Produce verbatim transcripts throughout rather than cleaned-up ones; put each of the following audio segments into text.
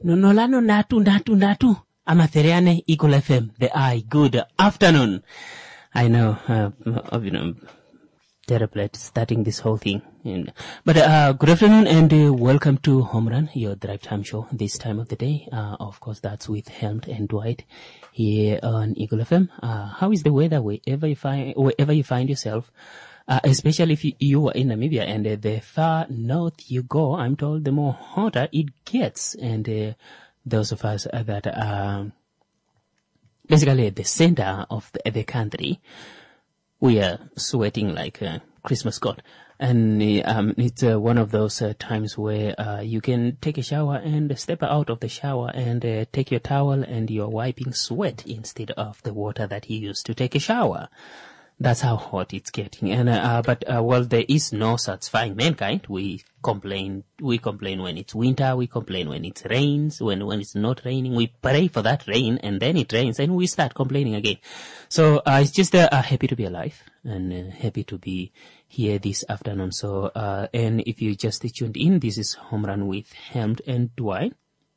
Nonolano natu natu natu. Amatheriane Eagle F M. The I. Good afternoon. I know, uh, you know, terrible at starting this whole thing. And, but uh, good afternoon and uh, welcome to Home Run, your drive time show this time of the day. Uh, of course, that's with Helmed and Dwight here on Eagle F M. Uh, how is the weather wherever you find wherever you find yourself? Uh, especially if you, you are in Namibia and uh, the far north you go, I'm told the more hotter it gets. And uh, those of us uh, that are basically at the center of the, the country, we are sweating like a Christmas god. And uh, um, it's uh, one of those uh, times where uh, you can take a shower and step out of the shower and uh, take your towel and you're wiping sweat instead of the water that you used to take a shower. That's how hot it's getting. And, uh, but, uh, well, there is no satisfying mankind. We complain, we complain when it's winter, we complain when it rains, when, when it's not raining, we pray for that rain, and then it rains, and we start complaining again. So, uh, it's just, uh, uh happy to be alive, and, uh, happy to be here this afternoon. So, uh, and if you just tuned in, this is Home Run with Helmed and Dwight.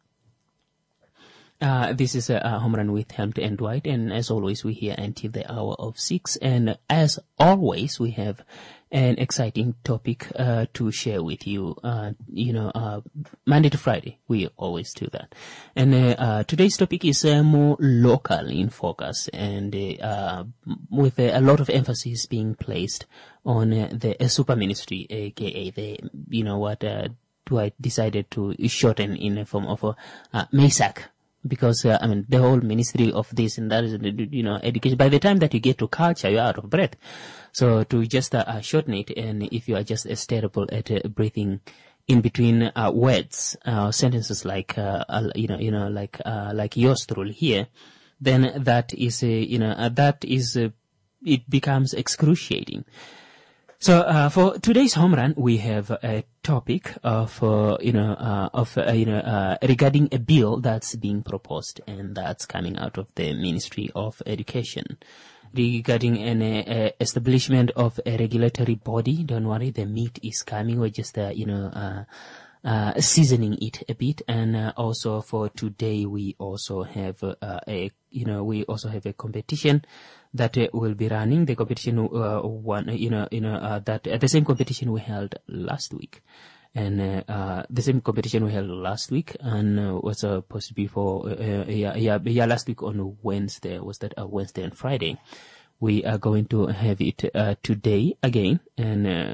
Uh, this is a, a Home Run with Helmed and Dwight, and as always, we're here until the hour of six, and as always, we have an exciting topic, uh, to share with you, uh, you know, uh, Monday to Friday, we always do that. And, uh, uh today's topic is, uh, more local in focus, and, uh, with a, a lot of emphasis being placed on uh, the uh, super ministry, aka the, you know, what, uh, Dwight decided to shorten in the form of a, uh, MESAC. Because, uh, I mean, the whole ministry of this and that is, you know, education. By the time that you get to culture, you're out of breath. So to just uh, shorten it, and if you are just as terrible at uh, breathing in between uh, words, uh, sentences like, uh, uh, you know, you know, like, uh, like yours truly here, then that is, uh, you know, uh, that is, uh, it becomes excruciating. So, uh, for today's home run, we have a topic of, uh, you know, uh, of, uh, you know, uh, regarding a bill that's being proposed, and that's coming out of the Ministry of Education. Regarding an uh, establishment of a regulatory body, don't worry, the meat is coming. We're just, uh, you know, uh, uh, seasoning it a bit. And, uh, also for today, we also have, uh, a, you know, we also have a competition that uh, will be running. The competition, uh, one, you know, you know, uh, that, uh, the same competition we held last week. And, uh, uh, the same competition we held last week and, uh, was supposed to be for, uh, yeah, yeah, yeah, last week on Wednesday, was that, uh, Wednesday and Friday. We are going to have it, uh, today again. And, uh,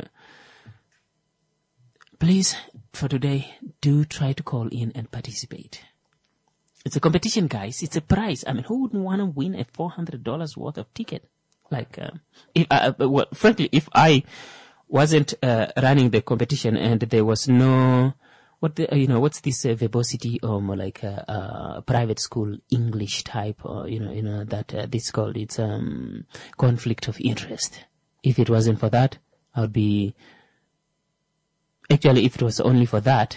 please, for today, do try to call in and participate. It's a competition, guys. It's a prize. I mean, who wouldn't want to win a four hundred dollars worth of ticket? Like, uh, if, uh, well, frankly, if I wasn't, uh, running the competition and there was no, what the, uh, you know, what's this uh, verbosity or more like a, uh, private school English type, or, you know, you know, that, uh, this called, it's, um, conflict of interest. If it wasn't for that, I would be, actually, if it was only for that,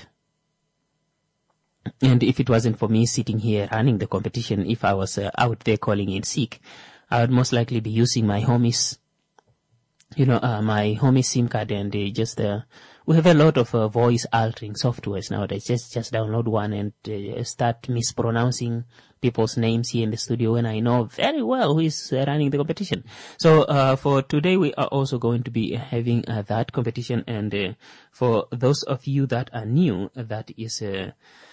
and if it wasn't for me sitting here running the competition, if I was uh, out there calling in sick, I would most likely be using my homies, you know, uh, my homie SIM card, and uh, just, uh, we have a lot of uh, voice altering softwares nowadays. Just, just download one and uh, start mispronouncing people's names here in the studio when I know very well who is uh, running the competition. So, uh, for today, we are also going to be having uh, that competition. And, uh, for those of you that are new, that is, uh,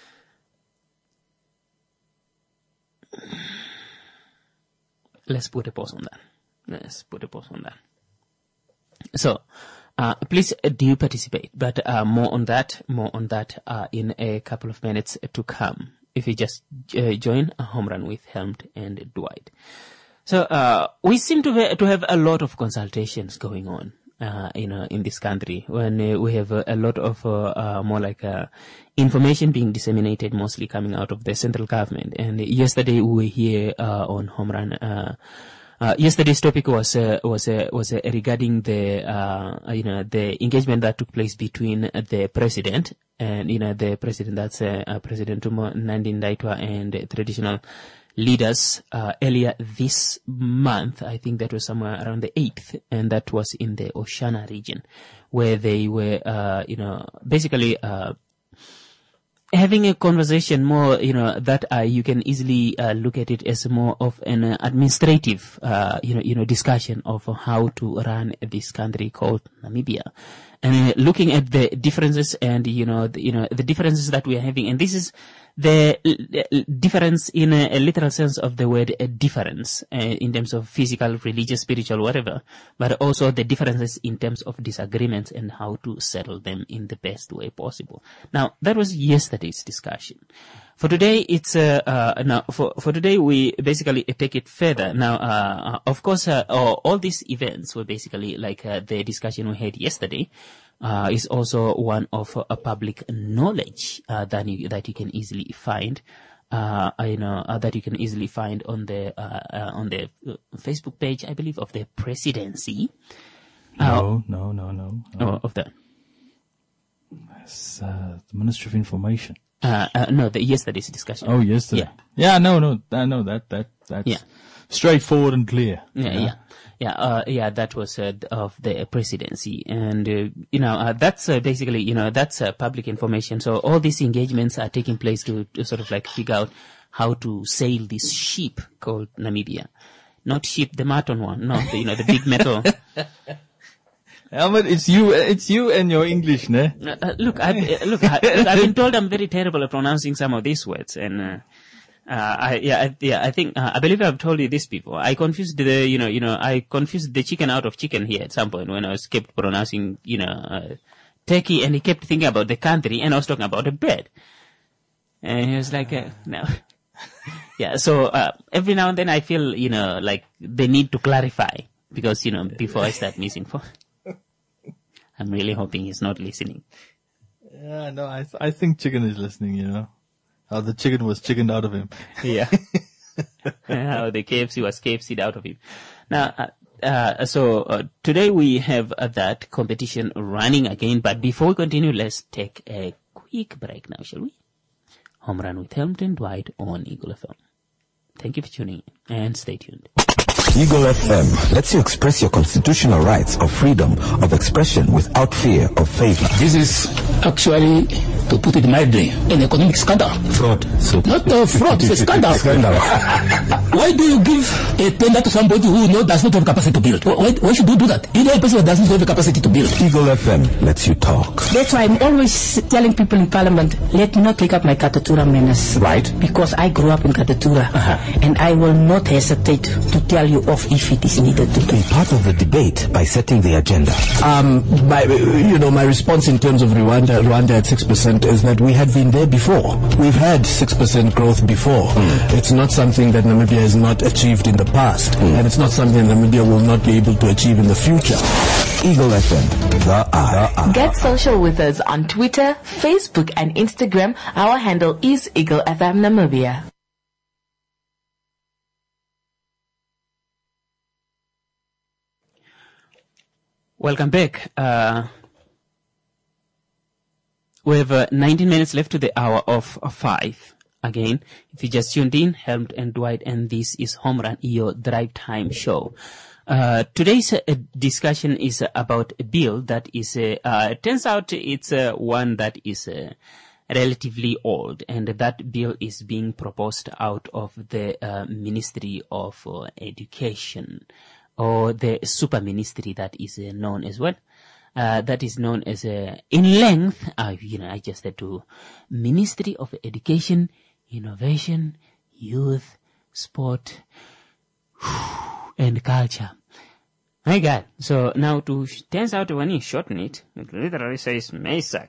let's put a pause on that. Let's put a pause on that. So, uh, please uh, do participate, but, uh, more on that, more on that, uh, in a couple of minutes to come. If you just, uh, join a home run with Helmed and Dwight. So, uh, we seem to, ha- to have a lot of consultations going on, uh, you know, in this country, when uh, we have uh, a lot of, uh, uh, more like, uh, information being disseminated, mostly coming out of the central government. And yesterday we were here, uh, on Home Run, uh, Uh, yesterday's topic was uh, was uh, was uh, regarding the uh, you know the engagement that took place between the president and you know the president that's uh, uh, President Tuma Nandi Ndaitwah and uh, traditional leaders uh, earlier this month. I think that was somewhere around the eighth, and that was in the Oshana region, where they were uh, you know basically uh, having a conversation more, you know, that uh, you can easily uh, look at it as more of an uh, administrative, uh, you know, you know, discussion of how to run this country called Namibia, and uh, looking at the differences and you know, the, you know, the differences that we are having, and this is the uh, difference in a, a literal sense of the word uh, difference uh, in terms of physical, religious, spiritual, whatever, but also the differences in terms of disagreements and how to settle them in the best way possible. Now, that was yesterday's discussion. For today, it's uh, uh now for for today we basically take it further. Now, uh, of course, uh, all, all these events were basically like uh, the discussion we had yesterday. Uh, is also one of uh, a public knowledge uh, that you that you can easily find. Uh, you know uh, that you can easily find on the uh, uh, on the uh, Facebook page, I believe, of the presidency. No, uh, no, no, no. no. Oh, of the. It's uh, the Ministry of Information. Uh, uh, no, the yesterday's discussion. Oh, yesterday. Yeah. Yeah. No, no, uh, no. That that that's yeah. straightforward and clear. Yeah, you know? yeah. Yeah, uh, yeah, that was uh, of the presidency, and uh, you know uh, that's uh, basically you know that's uh, public information. So all these engagements are taking place to, to sort of like figure out how to sail this ship called Namibia, not ship the Martin one, no, the, you know the big metal. Albert, it's you, it's you and your English, ne? Uh, uh, look, I, uh, look, I, I've been told I'm very terrible at pronouncing some of these words, and. Uh, Uh, I, yeah, I, yeah, I think, uh, I believe I've told you this before. I confused the, you know, you know, I confused the chicken out of chicken here at some point when I was kept pronouncing, you know, uh, Turkey, and he kept thinking about the country, and I was talking about the bread. And he was like, uh, no. Yeah, so, uh, every now and then I feel, you know, like they need to clarify because, you know, before I start misinforming. I'm really hoping he's not listening. Yeah, no, I, th- I think chicken is listening, you know. How the chicken was chickened out of him. Yeah. How the K F C was K F C'd out of him. Now, uh, uh, so uh, today we have uh, that competition running again. But before we continue, let's take a quick break now, shall we? Home Run with Helmton Dwight on Eagle F M. Thank you for tuning in and stay tuned. Eagle F M lets you express your constitutional rights of freedom of expression without fear of favor. This is actually, to put it mildly, an economic scandal. Fraud. So not a fraud, it's a scandal. scandal. Why do you give a tender to somebody who no, does not have capacity to build? Why, why should you do that? You know a person that doesn't have the capacity to build. Eagle F M lets you talk. That's why I'm always telling people in Parliament, let me not take up my Katatura menace. Right. Because I grew up in Katatura. Uh-huh. And I will not hesitate to tell you off if it is needed to be part of the debate by setting the agenda. Um, my, you know, my response in terms of Rwanda, Rwanda at six percent is that we had been there before. We've had six percent growth before. Mm. It's not something that Namibia has not achieved in the past, mm. and it's not something Namibia will not be able to achieve in the future. Eagle F M, the eye. Get social with us on Twitter, Facebook, and Instagram. Our handle is Eagle F M Namibia. Welcome back. Uh, we have uh, nineteen minutes left to the hour of uh, five. Again, if you just tuned in, Helmut and Dwight, and this is Home Run, your drive time show. Uh, today's uh, discussion is uh, about a bill that is, uh, uh, it turns out it's uh, one that is uh, relatively old, and that bill is being proposed out of the uh, Ministry of uh, Education, or the super ministry that is uh, known as well. Uh, that is known as, uh, in length, uh, you know, I just had to, Ministry of Education, Innovation, Youth, Sport, and Culture. My God. So now to, turns out when you shorten it, it literally says MESAC.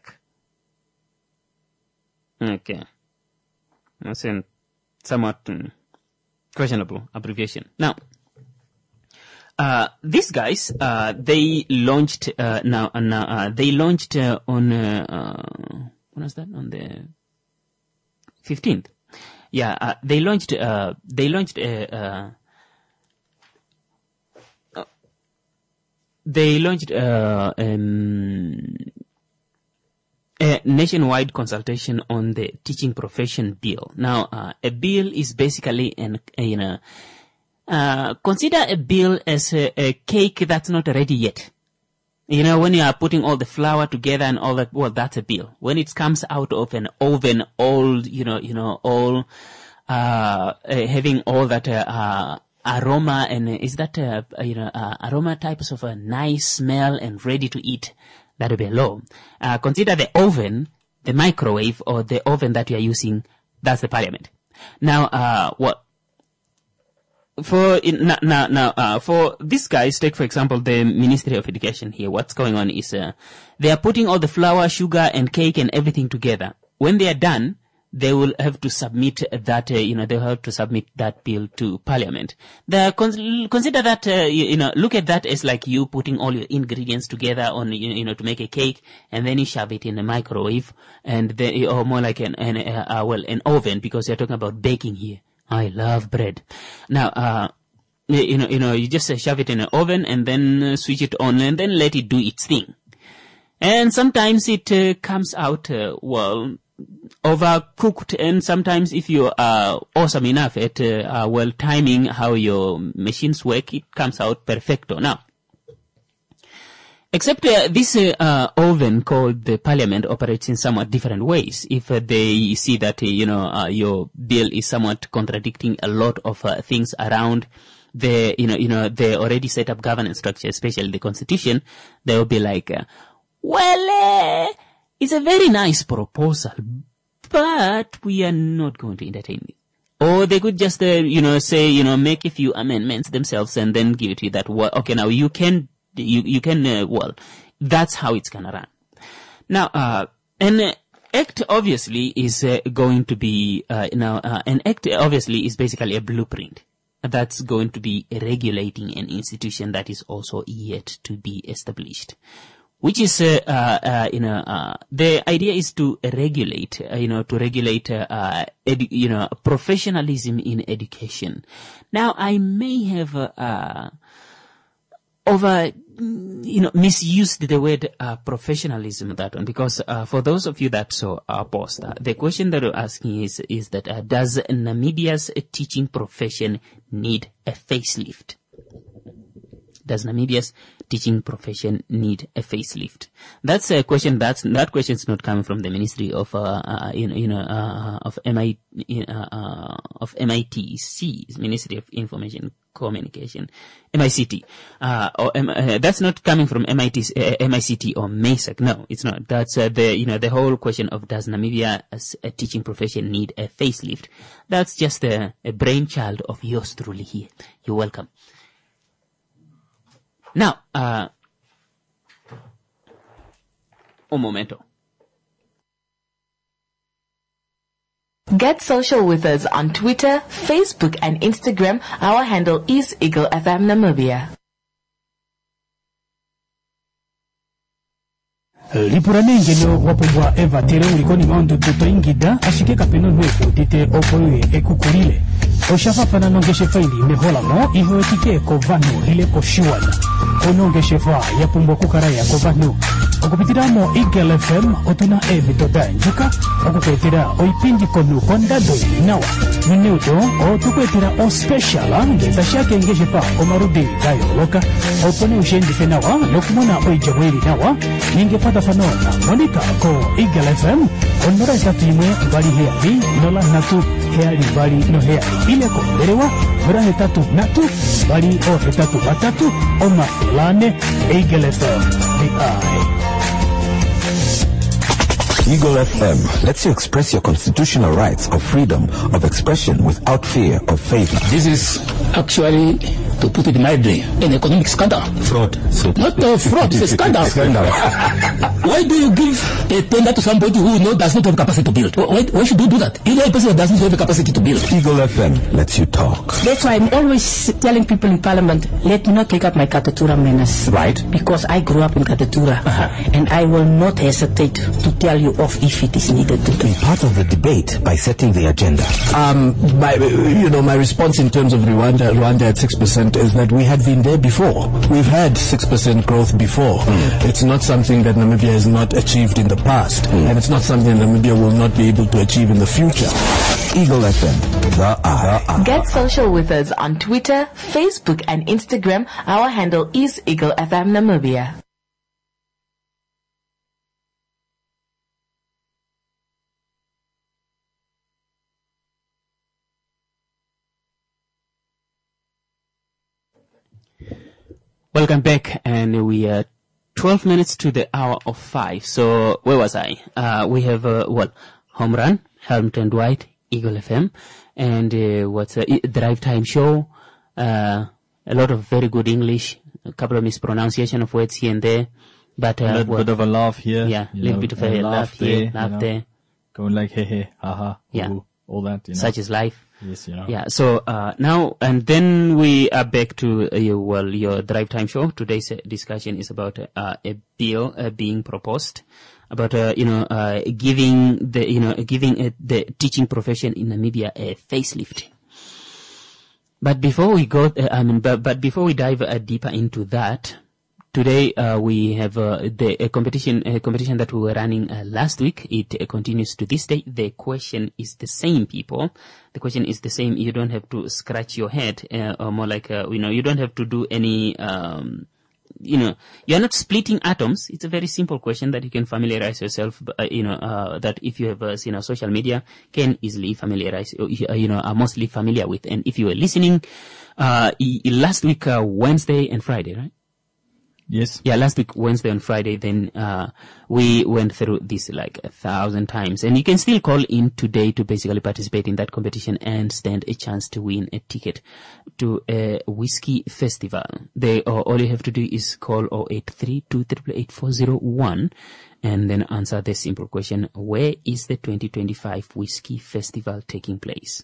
Okay. That's a somewhat um, questionable abbreviation. Now, Uh, these guys, uh, they launched, uh, now, uh, now, uh, they launched, uh, on, uh, uh, when was that? On the fifteenth. Yeah, uh, they launched, uh, they launched, uh, uh, uh they launched, uh, um, a nationwide consultation on the teaching profession bill. Now, uh, a bill is basically an, a, you know, Uh, consider a bill as a, a cake that's not ready yet. You know, when you are putting all the flour together and all that, well, that's a bill. When it comes out of an oven, all, you know, you know, all, uh, uh having all that, uh, uh aroma, and uh, is that, uh, you know, uh, aroma types of a nice smell and ready to eat, that will be low. Uh, consider the oven, the microwave, or the oven that you are using, that's the parliament. Now, uh, what, For in, now, now, now uh, for these guys, take for example the Ministry of Education here. What's going on is uh, they are putting all the flour, sugar, and cake and everything together. When they are done, they will have to submit that. Uh, you know, they will have to submit that bill to Parliament. The con- consider that. Uh, you, you know, look at that as like you putting all your ingredients together on you, you know to make a cake, and then you shove it in a microwave, and then or more like an, an uh, uh, well an oven, because you're talking about baking here. I love bread. Now, uh, you know, you know, you just uh, shove it in an oven and then uh, switch it on and then let it do its thing. And sometimes it uh, comes out, uh, well, overcooked, and sometimes if you are awesome enough at, uh, uh, well, timing how your machines work, it comes out perfecto. Now, except uh, this uh, uh, oven called the Parliament operates in somewhat different ways. If uh, they see that, uh, you know, uh, your bill is somewhat contradicting a lot of uh, things around the, you know, you know, the already set up governance structure, especially the constitution, they will be like, uh, well, uh, it's a very nice proposal, but we are not going to entertain it. Or they could just, uh, you know, say, you know, make a few amendments themselves and then give it to you that, well, okay, now you can You, you can, uh, well, that's how it's gonna run. Now, uh, an uh, act obviously is uh, going to be, uh, now, uh, an act obviously is basically a blueprint that's going to be regulating an institution that is also yet to be established. Which is, uh, uh, uh you know, uh, the idea is to regulate, uh, you know, to regulate, uh, uh edu- you know, professionalism in education. Now, I may have, uh, uh over, you know, misused the word uh, professionalism, that one, because uh, for those of you that saw our post, uh, the question that we're asking is is that uh, does Namibia's teaching profession need a facelift? Does Namibia's teaching profession need a facelift? That's a question. That's that question is not coming from the Ministry of, uh, uh you know, you know, uh, of M I, uh, uh, of M I T C, Ministry of Information Communication, M I C T. Uh, or M- uh, that's not coming from M I T, uh, M I C T or MASAC. No, it's not. That's uh, the, you know, the whole question of does Namibia as a teaching profession need a facelift? That's just a, a brainchild of yours truly here. You're welcome. Now, uh, un momento. Get social with us on Twitter, Facebook, and Instagram. Our handle is Eagle F M Namibia. Lipuranenge no wapubwa eva tere ulikoni maundu tuto ingida ashike kapeno nweku tite opoye ekukurile oshafa fana nongeshe faili mehola mo iho etike ko vanu ile ko shiwana onongeshe fa ya pumbo kukaraya ko vanu okupitiramo Eagle F M otuna evi tota njuka okupetira oipindi konu kondado nawa minuto o tukwetira o special ngeza shake ngeshe fa omarudi gayo loka opone ushendi fenawa nokumona oijabweli nawa ninge pata fanona monika ko Eagle F M onora tatu imwe bali heali nola natu heali bali no heali ile ko berewa bra tatu natu bali o tatu batatu o mafilane Eagle F M the eye. Eagle F M lets you express your constitutional rights of freedom of expression without fear of favor. This is actually, to put it mildly, an economic scandal. Fraud. Not a fraud, it's a scandal. Scandal. Why do you give a tender to somebody who know, does not have capacity to build? Why, why should you do that? You know a person that doesn't have the capacity to build. Eagle F M lets you talk. That's why I'm always telling people in Parliament, let me not take up my Katatura menace. Right. Because I grew up in Katatura. Uh-huh. And I will not hesitate to tell you off if it is needed to be part of the debate by setting the agenda. Um, my, you know, my response in terms of Rwanda, Rwanda at six percent is that we had been there before. We've had six percent growth before. Mm. It's not something that Namibia has not achieved in the past, mm. and it's not something Namibia will not be able to achieve in the future. Eagle F M, the eye. Get social with us on Twitter, Facebook, and Instagram. Our handle is Eagle F M Namibia. Welcome back, and we are twelve minutes to the hour of five. So, where was I? Uh, we have, uh, well, Home Run, Helmut and Dwight, Eagle F M, and uh, what's a Drive Time Show, uh, a lot of very good English, a couple of mispronunciation of words here and there, but uh, a little well, bit of a laugh here. Yeah, a little know, bit of a laugh here, laugh you know, there. Going like, hey, hey, haha, Yeah. ooh, all that, you know. Such is life. Yes, you know. Yeah, so uh, now, and then we are back to uh, your, well, your Drive Time Show. Today's uh, discussion is about uh, a bill uh, being proposed, about, uh, you know, uh, giving the, you know, giving uh, the teaching profession in Namibia a facelift. But before we go, uh, I mean, but, but before we dive uh, deeper into that, today uh, we have uh, the a competition, a competition that we were running uh, last week. It uh, continues to this day. The question is the same, people. The question is the same. You don't have to scratch your head, uh, or more like, uh, you know, you don't have to do any, um, you know, you're not splitting atoms. It's a very simple question that you can familiarize yourself, uh, you know, uh, that if you have uh, seen on social media, can easily familiarize, uh, you know, are mostly familiar with. And if you were listening, uh, last week, uh, Wednesday and Friday, right? Yes. Yeah, last week, Wednesday and Friday, then, uh, we went through this like a thousand times. And you can still call in today to basically participate in that competition and stand a chance to win a ticket to a whiskey festival. They, uh, all you have to do is call zero eight three, two eight eight, four zero one and then answer the simple question, where is the twenty twenty-five whiskey festival taking place?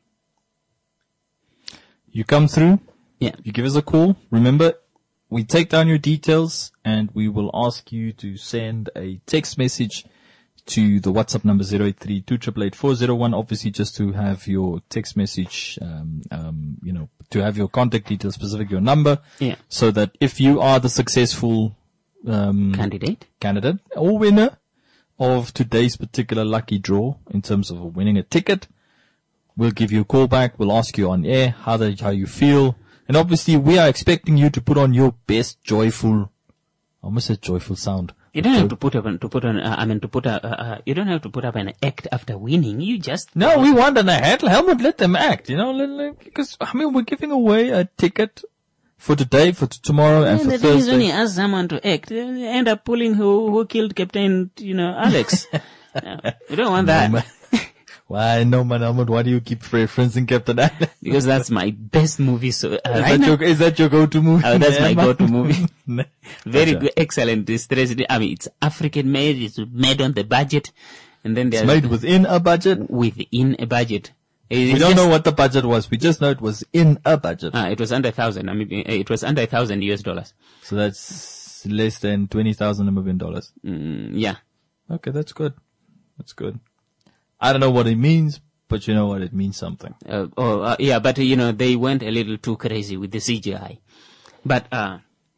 You come through. Yeah. You give us a call. Remember, we take down your details and we will ask you to send a text message to the WhatsApp number zero eight three, two eight eight, four zero one, obviously just to have your text message, um, um, you know, to have your contact details, specific your number. Yeah. So that if you are the successful, um, Candidate. candidate or winner of today's particular lucky draw in terms of winning a ticket, we'll give you a call back. We'll ask you on air how the, how you feel. And obviously, we are expecting you to put on your best joyful, I almost said joyful sound. You don't have to put up, an, to put on, uh, I mean, to put a, uh, uh, you don't have to put up an act after winning. You just. No, we want an act. Helmut, let them act, you know, let, let, because, I mean, we're giving away a ticket for today, for t- tomorrow, and Yeah, for the thing is, when you Thursday. ask someone to act, they end up pulling who, who killed Captain, you know, Alex. No, you don't want that. No, man. Why, no, man, Helmut, why do you keep referencing Captain Alex? Because that's my best movie. So, uh, Is right that now, your, is that your go-to movie? Uh, that's Yeah, my man. go-to movie. Very Gotcha. good, excellent. It's, I mean, it's African made, it's made on the budget, and then It's there's made within a budget. within a budget. We don't know what the budget was. We just know it was in a budget. Ah, it was under a thousand. I mean, it was under a thousand U S dollars. So that's less than twenty thousand Namibian dollars. Mm, yeah. Okay, that's good. That's good. I don't know what it means, but you know what? It means something. Uh, oh, uh, yeah, but uh, you know, they went a little too crazy with the C G I. But, uh,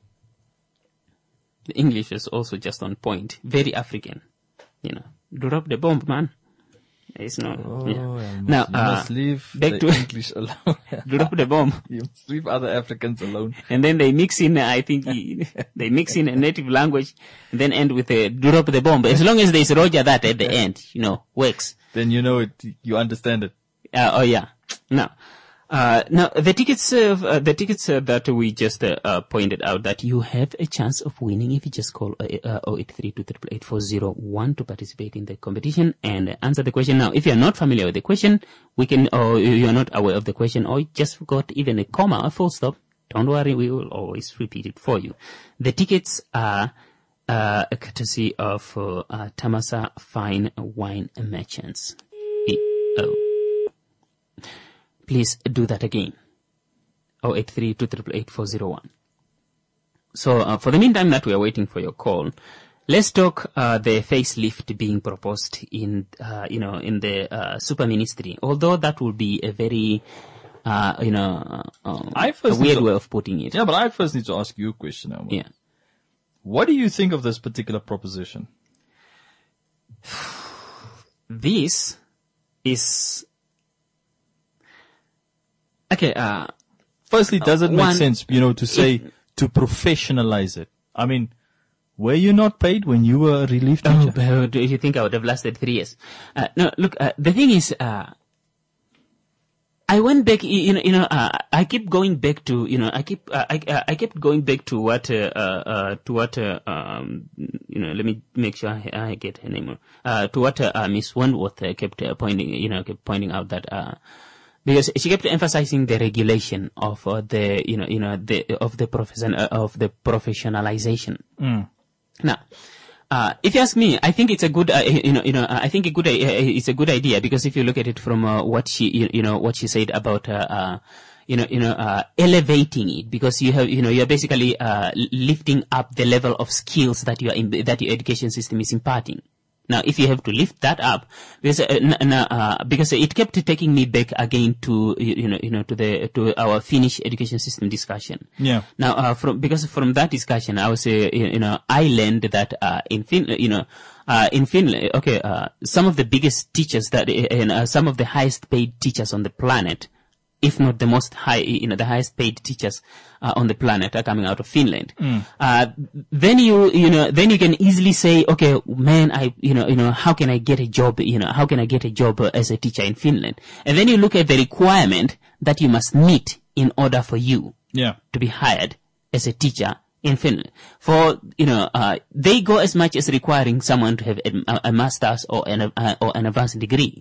the English is also just on point. Very African. You know, drop the bomb, man. It's no, Oh, yeah. you must, Now, you uh, must leave back the to- English alone. drop the bomb. You must leave other Africans alone. And then they mix in, uh, I think, they mix in a native language and then end with a drop the bomb. As long as there's Roger that at the end, you know, works. Then you know it. You understand it. Uh, oh yeah. Now, uh, now the tickets, uh, uh, the tickets uh, that we just uh, uh, pointed out that you have a chance of winning if you just call uh, uh, zero eight three, two eight eight, four zero one to participate in the competition and uh, answer the question. Now, if you are not familiar with the question, we can, or you are not aware of the question, or you just forgot even a comma or full stop, don't worry, we will always repeat it for you. The tickets are uh, a courtesy of uh, uh, Tamasa Fine Wine Merchants. E- oh. Please do that again. zero eight three, two eight eight, four zero one. So, uh, for the meantime that we are waiting for your call, let's talk, uh, the facelift being proposed in, uh, you know, in the, uh, super ministry. Although that will be a very, uh, you know, uh, um, I a first weird need to- way of putting it. Yeah, but I first need to ask you a question. Helmut. Yeah. What do you think of this particular proposition? This is, okay, uh, Firstly, does it make one- sense, you know, to say, to professionalize it? I mean, were you not paid when you were a relief oh, teacher? but do you think I would have lasted three years? Uh, no, look, uh, the thing is, uh, I went back, you know, you know, uh, I keep going back to, you know, I keep, uh, I, uh, I kept going back to what, uh, uh, to what, uh, um, you know, let me make sure I, I get her name, uh, to what, uh, Miss Wentworth uh, kept uh, pointing, you know, kept pointing out that, uh, because she kept emphasizing the regulation of uh, the, you know, you know, the, of the profession, uh, of the professionalization. Mm. Now, Uh, if you ask me, I think it's a good, uh, you know, you know, uh, I think a good, uh, it's a good idea because if you look at it from uh, what she, you, you know, what she said about, uh, uh, you know, you know, uh, elevating it because you have, you know, you're basically uh, lifting up the level of skills that you are in, that your education system is imparting. Now, if you have to lift that up, because uh, n- n- uh, because it kept taking me back again to you, you know you know to the to our Finnish education system discussion. Yeah. Now, uh, from because from that discussion, I was uh, you know I learned that uh, in Finland, you know, uh, in Finland, okay, uh, some of the biggest teachers that and uh, some of the highest paid teachers on the planet, if not the most high, you know, the highest paid teachers uh, on the planet are coming out of Finland. Mm. Uh, then you, you know, then you can easily say, okay, man, I, you know, you know, how can I get a job, you know, how can I get a job uh, as a teacher in Finland? And then you look at the requirement that you must meet in order for you yeah. to be hired as a teacher in Finland. For, you know, uh, they go as much as requiring someone to have a, a master's or an, uh, or an advanced degree.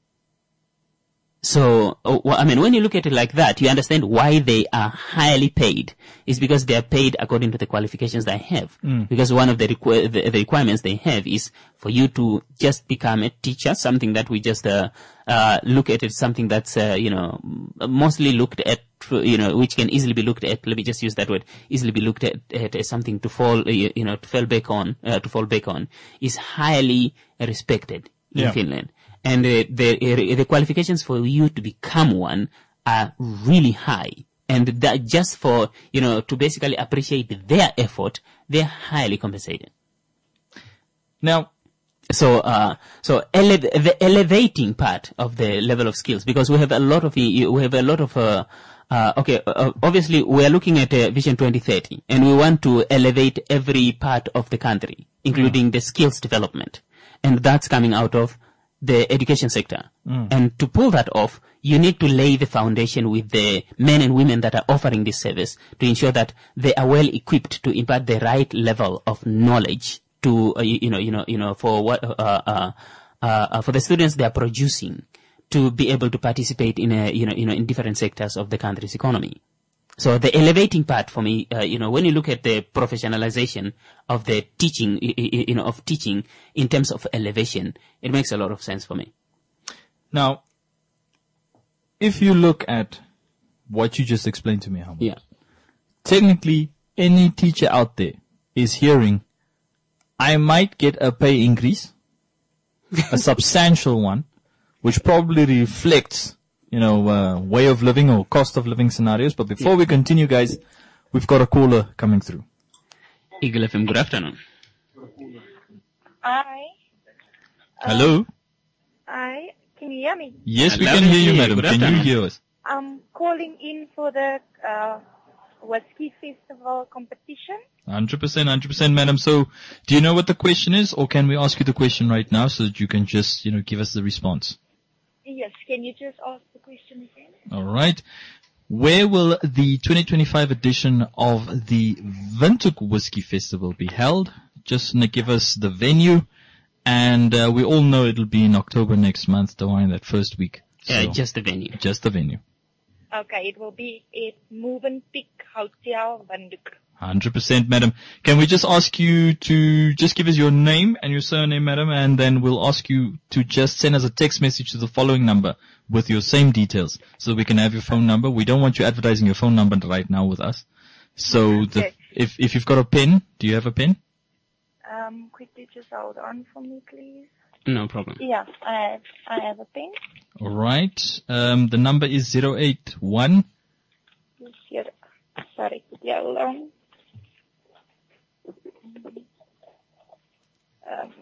So, uh, I mean, when you look at it like that, you understand why they are highly paid. It's because they are paid according to the qualifications they have. Mm. Because one of the, requ- the, the requirements they have is for you to just become a teacher, something that we just uh, uh, look at it, something that's, uh, you know, mostly looked at, you know, which can easily be looked at, let me just use that word, easily be looked at, at as something to fall, you, you know, to fall back on, uh, to fall back on, is highly respected in yeah. Finland. And uh, the uh, the qualifications for you to become one are really high. And that just for, you know, to basically appreciate their effort, they're highly compensated. Now, so, uh, so ele- the elevating part of the level of skills, because we have a lot of, we have a lot of, uh, uh, okay, uh, obviously we are looking at uh, Vision twenty thirty, and we want to elevate every part of the country, including mm. the skills development. And that's coming out of the education sector. Mm. And to pull that off, you need to lay the foundation with the men and women that are offering this service to ensure that they are well equipped to impart the right level of knowledge to, uh, you, you know, you know, you know, for what, uh, uh, uh, for the students they are producing to be able to participate in a, you know, you know, in different sectors of the country's economy. So the elevating part for me, uh, you know, when you look at the professionalization of the teaching, you know, of teaching in terms of elevation, it makes a lot of sense for me. Now, if you look at what you just explained to me, Hamid, yeah. technically any teacher out there is hearing, I might get a pay increase, a substantial one, which probably reflects you know, uh, way of living or cost of living scenarios. But before we continue, guys, we've got a caller coming through. Eagle F M, good afternoon. Hi. Hello. Uh, hi. Can you hear me? Yes, we can hear you, madam. Good Can you afternoon. hear us? I'm calling in for the uh, Whiskey Festival competition. one hundred percent, one hundred percent, madam. So, do you know what the question is, or can we ask you the question right now so that you can just, you know, give us the response? Yes, can you just ask the question again? All right. Where will the twenty twenty-five edition of the Windhoek Whiskey Festival be held? Just give us the venue. And uh, we all know it'll be in October next month, the one in that first week. Yeah, So, uh, just the venue. just the venue. Okay, it will be at Movenpick Hotel, Windhoek. one hundred percent, madam. Can we just ask you to just give us your name and your surname, madam, and then we'll ask you to just send us a text message to the following number with your same details so we can have your phone number. We don't want you advertising your phone number right now with us. So the, Okay. if, if you've got a pen, do you have a pen? Um, quickly just hold on for me, please. No problem. Yeah, I have, I have a pen. All right. Um, the number is zero eight one. Here. Sorry, yeah, hold on. Um,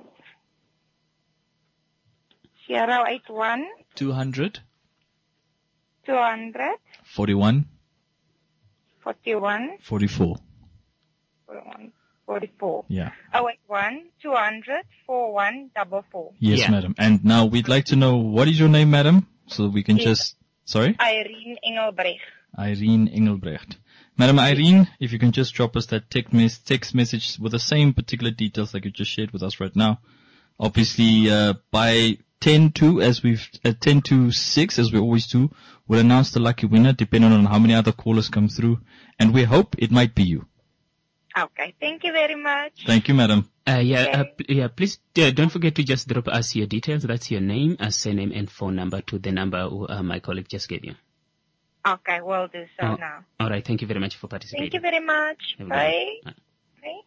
zero eight one two hundred two hundred forty-one forty-one forty-four. forty-one forty-four. Yeah. Oh eight one two hundred forty-one double four. Yes, Yeah. madam. And now we'd like to know what is your name, madam, so we can Yes. just Sorry? Irene Engelbrecht. Irene Engelbrecht. Madam Irene, if you can just drop us that text, mes- text message with the same particular details like you just shared with us right now. Obviously, uh, by ten to, as we've, uh, ten to six, as we always do, we'll announce the lucky winner depending on how many other callers come through. And we hope it might be you. Okay, thank you very much. Thank you, madam. Uh, yeah, uh, p- yeah, please, uh, don't forget to just drop us your details. That's your name, uh, surname, and phone number to the number uh, my colleague just gave you. Okay, we'll do so Oh, now. All right. Thank you very much for participating. Thank you very much. Have a good Bye. day. Bye. Bye.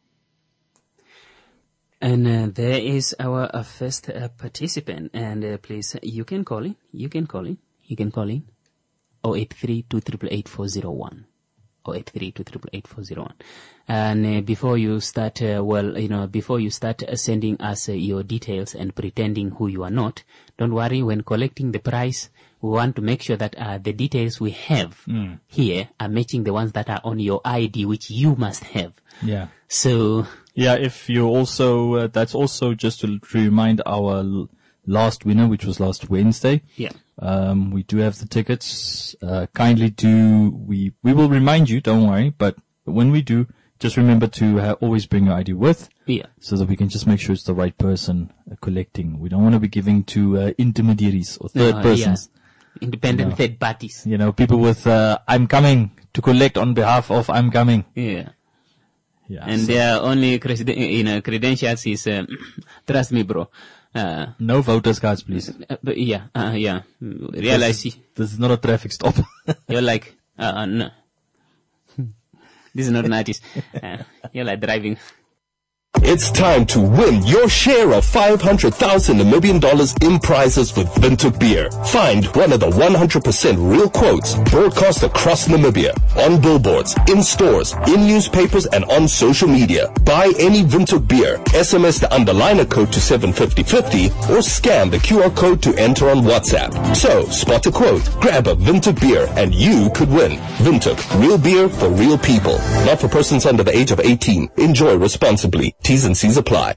And uh, there is our uh, first uh, participant. And uh, please, you can call in. You can call in. You can call in. oh eight three, two eight eight, four oh one. oh eight three, two eight eight, four oh one. And uh, before you start, uh, well, you know, before you start uh, sending us uh, your details and pretending who you are not, don't worry. When collecting the prize, we want to make sure that uh, the details we have Mm. here are matching the ones that are on your I D, which you must have. Yeah. So, Yeah, if you also, uh, that's also just to, to remind our l- last winner, which was last Wednesday. yeah. Um, we do have the tickets. Uh, kindly do, we, we will remind you, don't worry, but when we do, just remember to uh, always bring your I D with. Yeah. So that we can just make sure it's the right person uh, collecting. We don't want to be giving to uh, intermediaries or third Uh, persons. yeah. Independent No. third parties. You know, people with, uh, I'm coming to collect on behalf of I'm coming. Yeah. Yeah. And so their only creden- you know, credentials is, um, trust me, bro. Uh, no voters cards, please. uh, but yeah, uh, yeah. Realize This, this is not a traffic stop. you're like, uh, uh, no. This is not an artist. Uh, you're like driving. It's time to win your share of five hundred thousand Namibian dollars in prizes with Windhoek Beer. Find one of the one hundred percent real quotes broadcast across Namibia, on billboards, in stores, in newspapers, and on social media. Buy any Windhoek Beer, S M S the underliner code to seven fifty fifty, or scan the Q R code to enter on WhatsApp. So, spot a quote, grab a Windhoek Beer, and you could win. Windhoek, real beer for real people. Not for persons under the age of eighteen. Enjoy responsibly. T's and C's apply.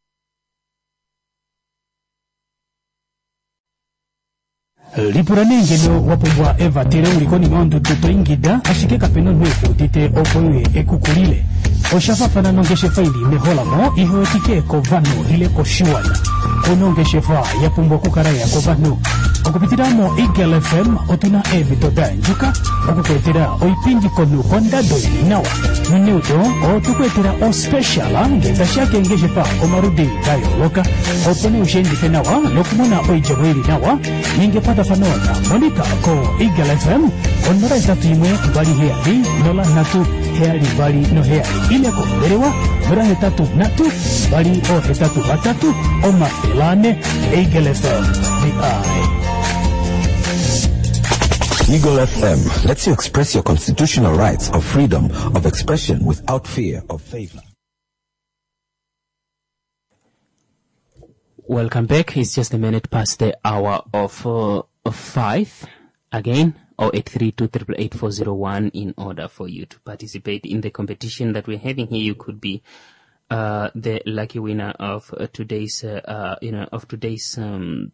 lipuranengelo wapobwa eva tere ulikoni ng'ondo tuto ingida ashike kapeno nweku tite opoye ekukulile oshafafana nongeshe faili meholamo ihotike ko vano ile ko shiwana onongeshe fa yapumbwa kukaraya ko vano okupitiramo Eagle F M otuna ebitoda njuka okukwetera oipindi konu konda doili nawa nuneuto otukwetera o special ngenda shake ngeshe fa omarudi dayo loka opone ushendife nawa nokumona oijabweli nawa ningepata fanona monika ko Eagle F M onora itatu imwe bali heali nola natu heali bali no heali ile ko berewa mura hetatu natu bali o hetatu batatu o mafelane Eagle F M the eye. Eagle F M lets you express your constitutional rights of freedom of expression without fear of favor. Welcome back. It's just a minute past the hour of, uh, of five. Again, oh eight three, two eight eight, four oh one in order for you to participate in the competition that we're having here. You could be uh, the lucky winner of uh, today's, uh, uh, you know, of today's, um,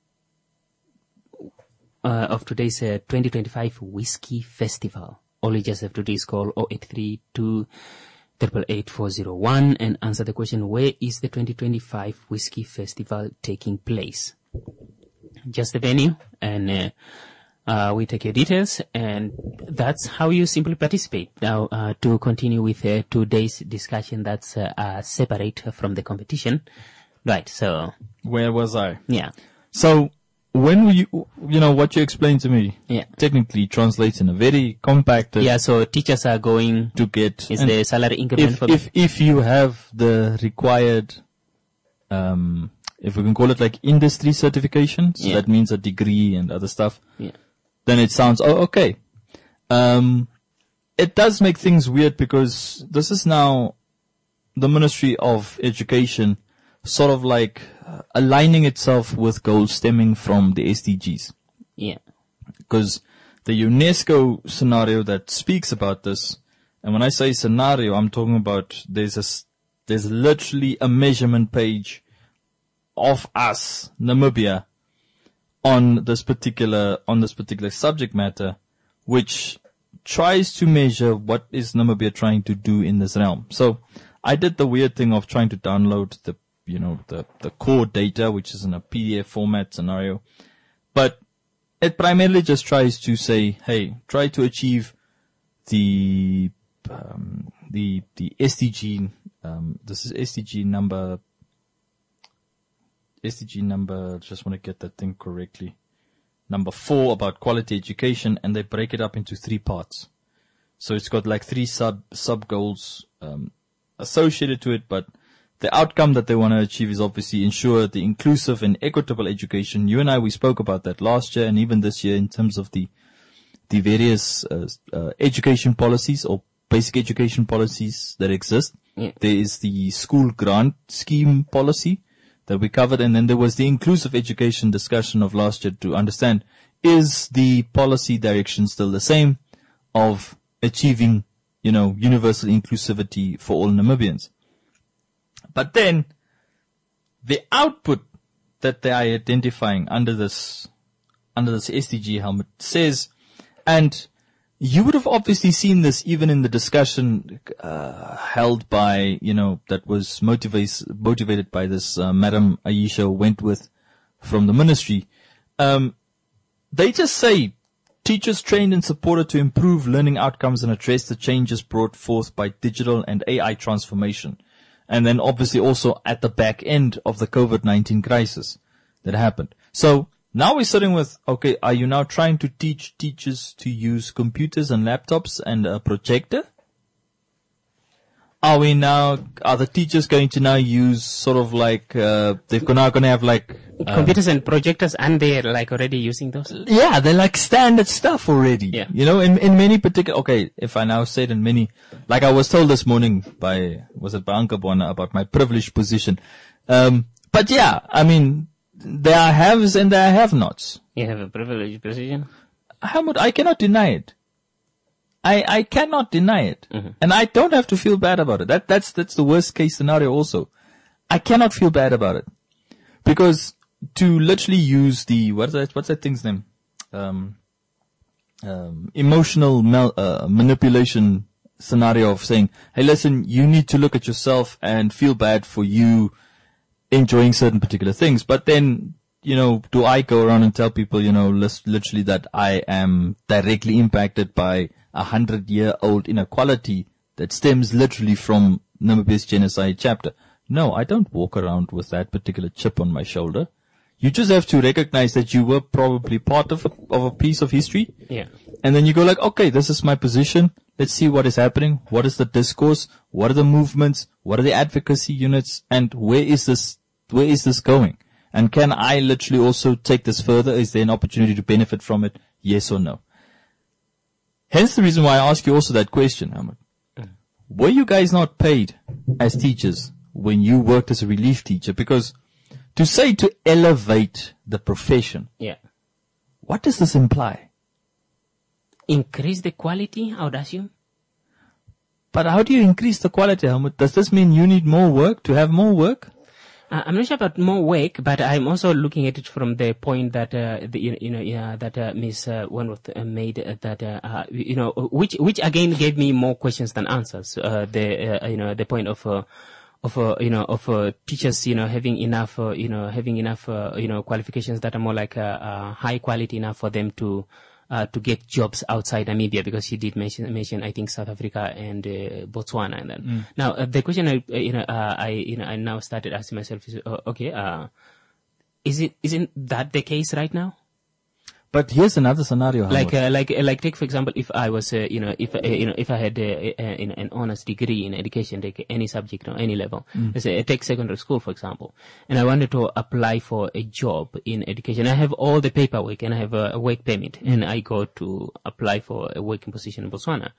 uh, of today's uh, twenty twenty-five Whiskey Festival. All you just have to do is call oh eight three, two eight eight, four oh one and answer the question, where is the twenty twenty-five Whiskey Festival taking place? Just the venue, and uh, uh, we take your details, and that's how you simply participate. Now, uh, to continue with uh, today's discussion that's uh, uh, separate from the competition. Right, so... Where was I? Yeah. So, when you, you know, what you explained to me, Yeah. technically translates in a very compact Yeah, so teachers are going... to get. Is and the salary increment if, for... if, if you have the required, um, if we can call it like industry certification, so Yeah. that means a degree and other stuff, Yeah. then it sounds, oh, okay. Um, it does make things weird because this is now the Ministry of Education sort of like uh, aligning itself with goals stemming from the S D Gs. Yeah. Because the UNESCO scenario that speaks about this, and when I say scenario, I'm talking about there's a, s- there's literally a measurement page of us, Namibia, on this particular, on this particular subject matter, which tries to measure what is Namibia trying to do in this realm. So I did the weird thing of trying to download the, you know, the, the core data, which is in a P D F format scenario. But it primarily just tries to say, hey, try to achieve the, um, the, the S D G, um, this is S D G number, S D G number, just want to get that thing correctly. Number four about quality education, and they break it up into three parts. So it's got like three sub, sub goals, um, associated to it, but the outcome that they want to achieve is obviously ensure the inclusive and equitable education. You and I, we spoke about that last year and even this year in terms of the, the various, uh, uh, education policies or basic education policies that exist. Yeah. There is the school grant scheme policy that we covered, and then there was the inclusive education discussion of last year to understand, is the policy direction still the same of achieving, you know, universal inclusivity for all Namibians? But then the output that they are identifying under this, under this S D G helmet says, and you would have obviously seen this even in the discussion uh, held by, you know, that was motivated motivated by this uh, Madam Aisha Wentworth from the ministry. Um, they just say teachers trained and supported to improve learning outcomes and address the changes brought forth by digital and A I transformation. And then obviously also at the back end of the COVID nineteen crisis that happened. So now we're sitting with, okay, are you now trying to teach teachers to use computers and laptops and a projector? Are we now, are the teachers going to now use sort of like, uh, they're now going to have like, uh, computers and projectors, and they're like already using those? Yeah, they're like standard stuff already. Yeah. You know, in, in many particular, okay, if I now say it in many, like I was told this morning by, was it by Anka Bona about my privileged position. Um, but yeah, I mean, there are haves and there are have-nots. You have a privileged position? Helmut, I cannot deny it. I, I cannot deny it. Mm-hmm. And I don't have to feel bad about it. That, that's, that's the worst case scenario also. I cannot feel bad about it. Because to literally use the, what's that, what's that thing's name? Um, um, emotional mal, uh, manipulation scenario of saying, hey, listen, you need to look at yourself and feel bad for you enjoying certain particular things. But then, you know, do I go around and tell people, you know, literally that I am directly impacted by a hundred year old inequality that stems literally from Namibia's genocide chapter? No, I don't walk around with that particular chip on my shoulder. You just have to recognize that you were probably part of a, of a piece of history. Yeah. And then you go like, okay, this is my position. Let's see what is happening. What is the discourse? What are the movements? What are the advocacy units? And where is this, where is this going? And can I literally also take this further? Is there an opportunity to benefit from it? Yes or no? Hence the reason why I ask you also that question, Ahmed. Mm. Were you guys not paid as teachers when you worked as a relief teacher? Because to say to elevate the profession, yeah, what does this imply? Increase the quality, I would assume. But how do you increase the quality, Helmut? Does this mean you need more work to have more work? Uh, I'm not sure about more work, but I'm also looking at it from the point that uh, the, you, you know yeah, that uh, Miss Uh, Wentworth uh, made uh, that uh, uh, you know which which again gave me more questions than answers. Uh, the uh, you know the point of uh, of uh, you know of uh, teachers you know having enough uh, you know having enough uh, you know qualifications that are more like uh, uh, high quality enough for them to. Uh, to get jobs outside Namibia, because she did mention, mention I think South Africa and uh, Botswana. And then mm. now uh, the question I uh, you know uh, I you know I now started asking myself is uh, okay, uh, is it isn't that the case right now? But here's another scenario. Like, uh, like, uh, like, take for example, if I was, uh, you know, if, uh, you know, if I had uh, uh, an honors degree in education, take any subject or any level, mm. let's say, take secondary school, for example, and I wanted to apply for a job in education. I have all the paperwork and I have a, a work permit, mm. and I go to apply for a working position in Botswana.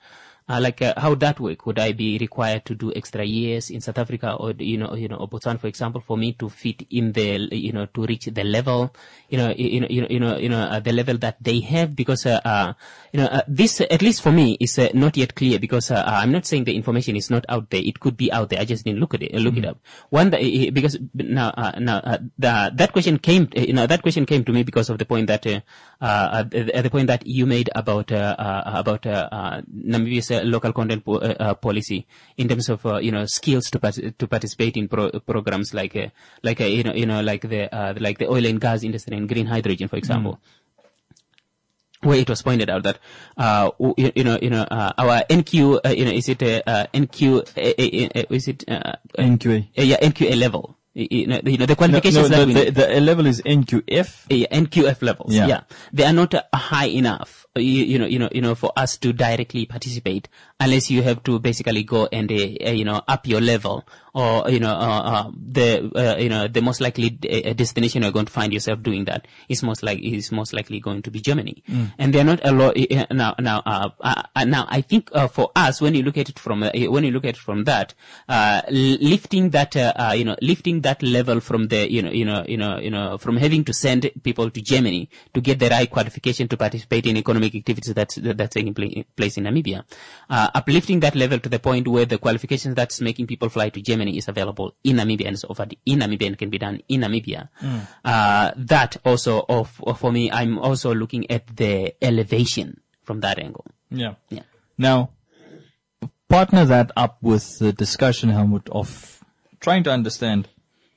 Uh, like uh, how that work? Would I be required to do extra years in South Africa, or you know, you know, or Botswana, for example, for me to fit in the, you know, to reach the level, you know, you know, you know, you know, you know, uh, the level that they have? Because uh, uh you know, uh, this uh, at least for me is uh, not yet clear. Because uh, I'm not saying the information is not out there; it could be out there. I just didn't look at it, uh, look mm-hmm. it up. One that, uh, because now, uh, now uh, the, that question came, uh, you know, that question came to me because of the point that, uh, uh, uh the point that you made about uh, uh about uh, uh Namibia's uh, local content po- uh, uh, policy in terms of uh, you know, skills to part- to participate in pro- programs like uh, like uh, you know you know like the uh, like the oil and gas industry and green hydrogen, for example. Mm. Where it was pointed out that, uh, you, you know, you know, uh, our N Q, uh, you know, is it, uh, uh N Q, uh, uh, is it, uh, N Q A? Uh, yeah, N Q A level. You know, you know, the qualifications no, no, that the, we the, the level is N Q F. Yeah, N Q F levels. Yeah. yeah. They are not uh, high enough, you, you know, you know, you know, for us to directly participate unless you have to basically go and, uh, uh, you know, up your level. Or, you know, uh, uh, the, uh, you know, the most likely uh, destination you're going to find yourself doing that is most like, is most likely going to be Germany. Mm. And they're not a lot, uh, now, now, uh, uh, now, I think, uh, for us, when you look at it from, uh, when you look at it from that, uh, lifting that, uh, uh, you know, lifting that level from the, you know, you know, you know, you know, from having to send people to Germany to get the right qualification to participate in economic activities that's, that's taking place in Namibia, uh, uplifting that level to the point where the qualifications that's making people fly to Germany is available in Namibia and is offered in Namibia and can be done in Namibia. Mm. Uh, that also, of, of, for me, I'm also looking at the elevation from that angle. Yeah. Yeah. Now, partner that up with the discussion, Helmut, of trying to understand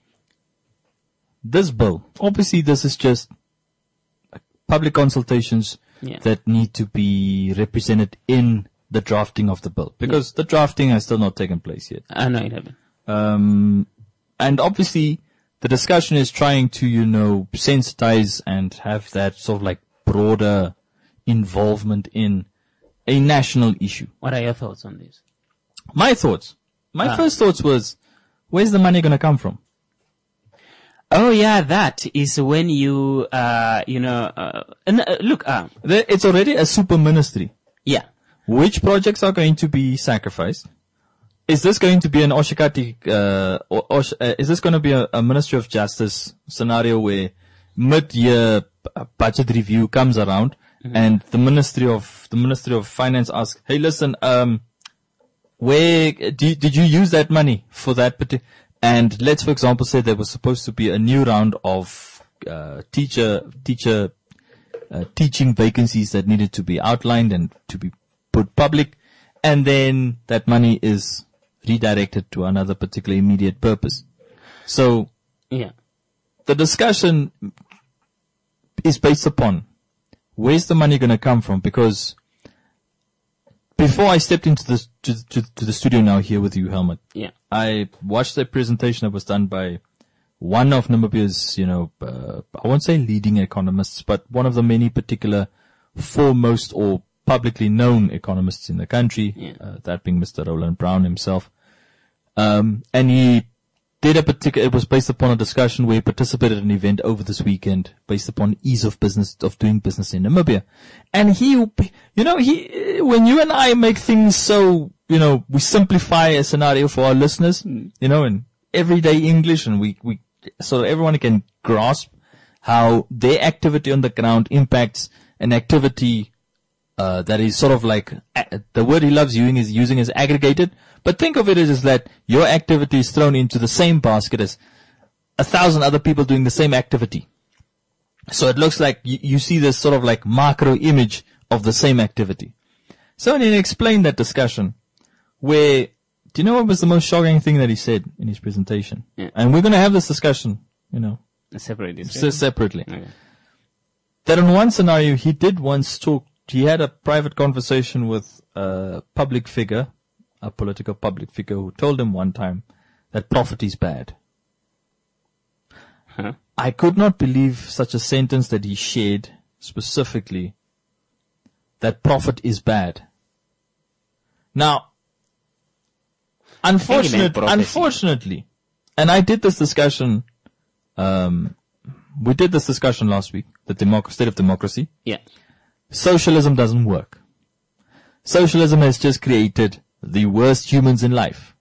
this bill. Obviously, this is just public consultations yeah. that need to be represented in the drafting of the bill, because yeah. the drafting has still not taken place yet. I know it happened. Um, and obviously the discussion is trying to, you know, sensitize and have that sort of like broader involvement in a national issue. What are your thoughts on this? My thoughts. My ah. first thoughts was, where's the money going to come from? Oh yeah, that is when you, uh, you know, uh, and, uh look, uh, it's already a super ministry. Yeah. Which projects are going to be sacrificed? Is this going to be an Oshikati, uh, or, or, uh, is this going to be a, a Ministry of Justice scenario where mid-year budget review comes around mm-hmm. and the Ministry of, the Ministry of Finance asks, hey, listen, um, where, did, did you use that money for that particular, and let's, for example, say there was supposed to be a new round of, uh, teacher, teacher, uh, teaching vacancies that needed to be outlined and to be put public, and then that money is redirected to another particular immediate purpose. So, yeah, the discussion is based upon where's the money going to come from? Because before I stepped into the to, to, to the studio now here with you, Helmut, yeah, I watched a presentation that was done by one of Namibia's, you know, uh, I won't say leading economists, but one of the many particular foremost or publicly known economists in the country, yeah. uh, that being Mister Roland Brown himself. Um, and he did a particular, it was based upon a discussion where he participated in an event over this weekend based upon ease of business, of doing business in Namibia. And he, you know, he, when you and I make things so, you know, we simplify a scenario for our listeners, mm. you know, in everyday English, and we, we, so everyone can grasp how their activity on the ground impacts an activity Uh, that is sort of like, uh, the word he loves using is using is aggregated, but think of it as, as that your activity is thrown into the same basket as a thousand other people doing the same activity. So it looks like you, you see this sort of like macro image of the same activity. So he explained that discussion where, do you know what was the most shocking thing that he said in his presentation? Yeah. And we're going to have this discussion, you know, separately. separately. Okay. That in one scenario, he did once talk He had a private conversation with a public figure, a political public figure, who told him one time that profit is bad. Huh? I could not believe such a sentence that he shared specifically, that profit is bad. Now, unfortunately, unfortunately, and I did this discussion, um, we did this discussion last week, the democ- state of democracy. Yeah. Socialism doesn't work. socialism has just created the worst humans in life.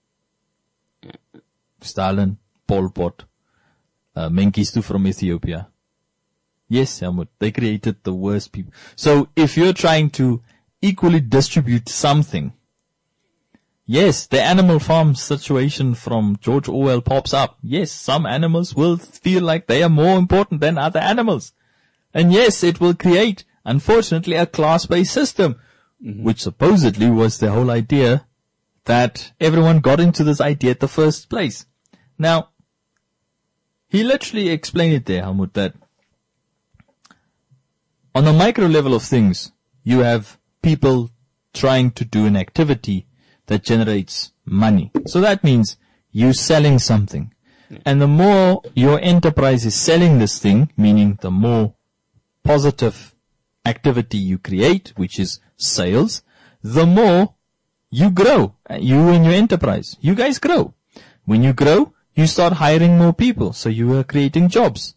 Stalin, Pol Pot, uh, Mengistu from Ethiopia. Yes, Helmut, they created the worst people. So if you're trying to equally distribute something, yes, the Animal Farm situation from George Orwell pops up. Yes, some animals will feel like they are more important than other animals. And yes, it will create, unfortunately, a class-based system, mm-hmm. which supposedly was the whole idea that everyone got into this idea at the first place. Now, he literally explained it there, Helmut, that on the micro level of things, you have people trying to do an activity that generates money. So that means you selling something. Yeah. And the more your enterprise is selling this thing, meaning the more positive activity you create, which is sales, the more you grow. You and your enterprise. You guys grow. When you grow, you start hiring more people. So you are creating jobs.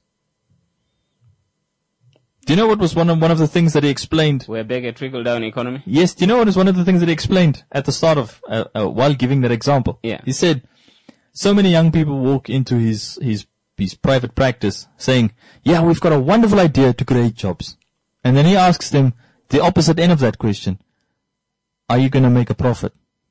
Do you know what was one of, one of the things that he explained? We're back at trickle-down economy. Yes. Do you know what was one of the things that he explained at the start of, uh, uh, while giving that example? Yeah. He said, so many young people walk into his, his, his private practice saying, yeah, we've got a wonderful idea to create jobs. And then he asks them the opposite end of that question. Are you going to make a profit?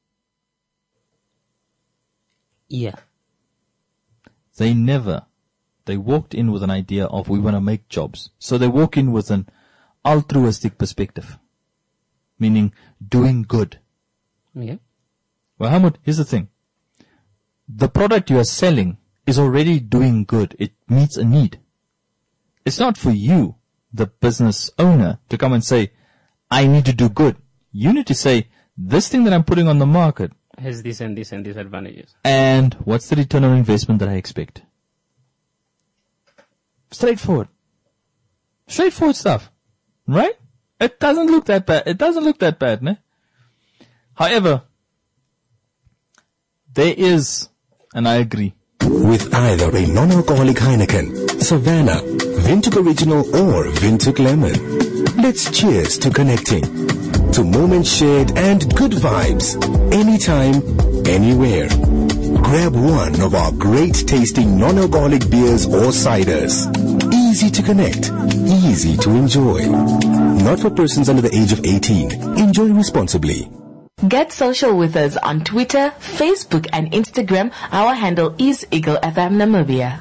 Yeah. They never. They walked in with an idea of we want to make jobs. So they walk in with an altruistic perspective, meaning doing good. Yeah. Well, Helmut, here's the thing. The product you are selling is already doing good. It meets a need. It's not for you, the business owner, to come and say, I need to do good. You need to say, this thing that I'm putting on the market has this and this and these advantages. And what's the return on investment that I expect? Straightforward. Straightforward stuff. Right? It doesn't look that bad. It doesn't look that bad, ne? However, there is, and I agree, with either a non-alcoholic Heineken, Savannah, Windhoek Original or Windhoek Lemon. Let's cheers to connecting, to moments shared and good vibes, anytime, anywhere. Grab one of our great tasting non-alcoholic beers or ciders. Easy to connect, easy to enjoy. Not for persons under the age of eighteen. Enjoy responsibly. Get social with us on Twitter, Facebook and Instagram. Our handle is Eagle F M Namibia.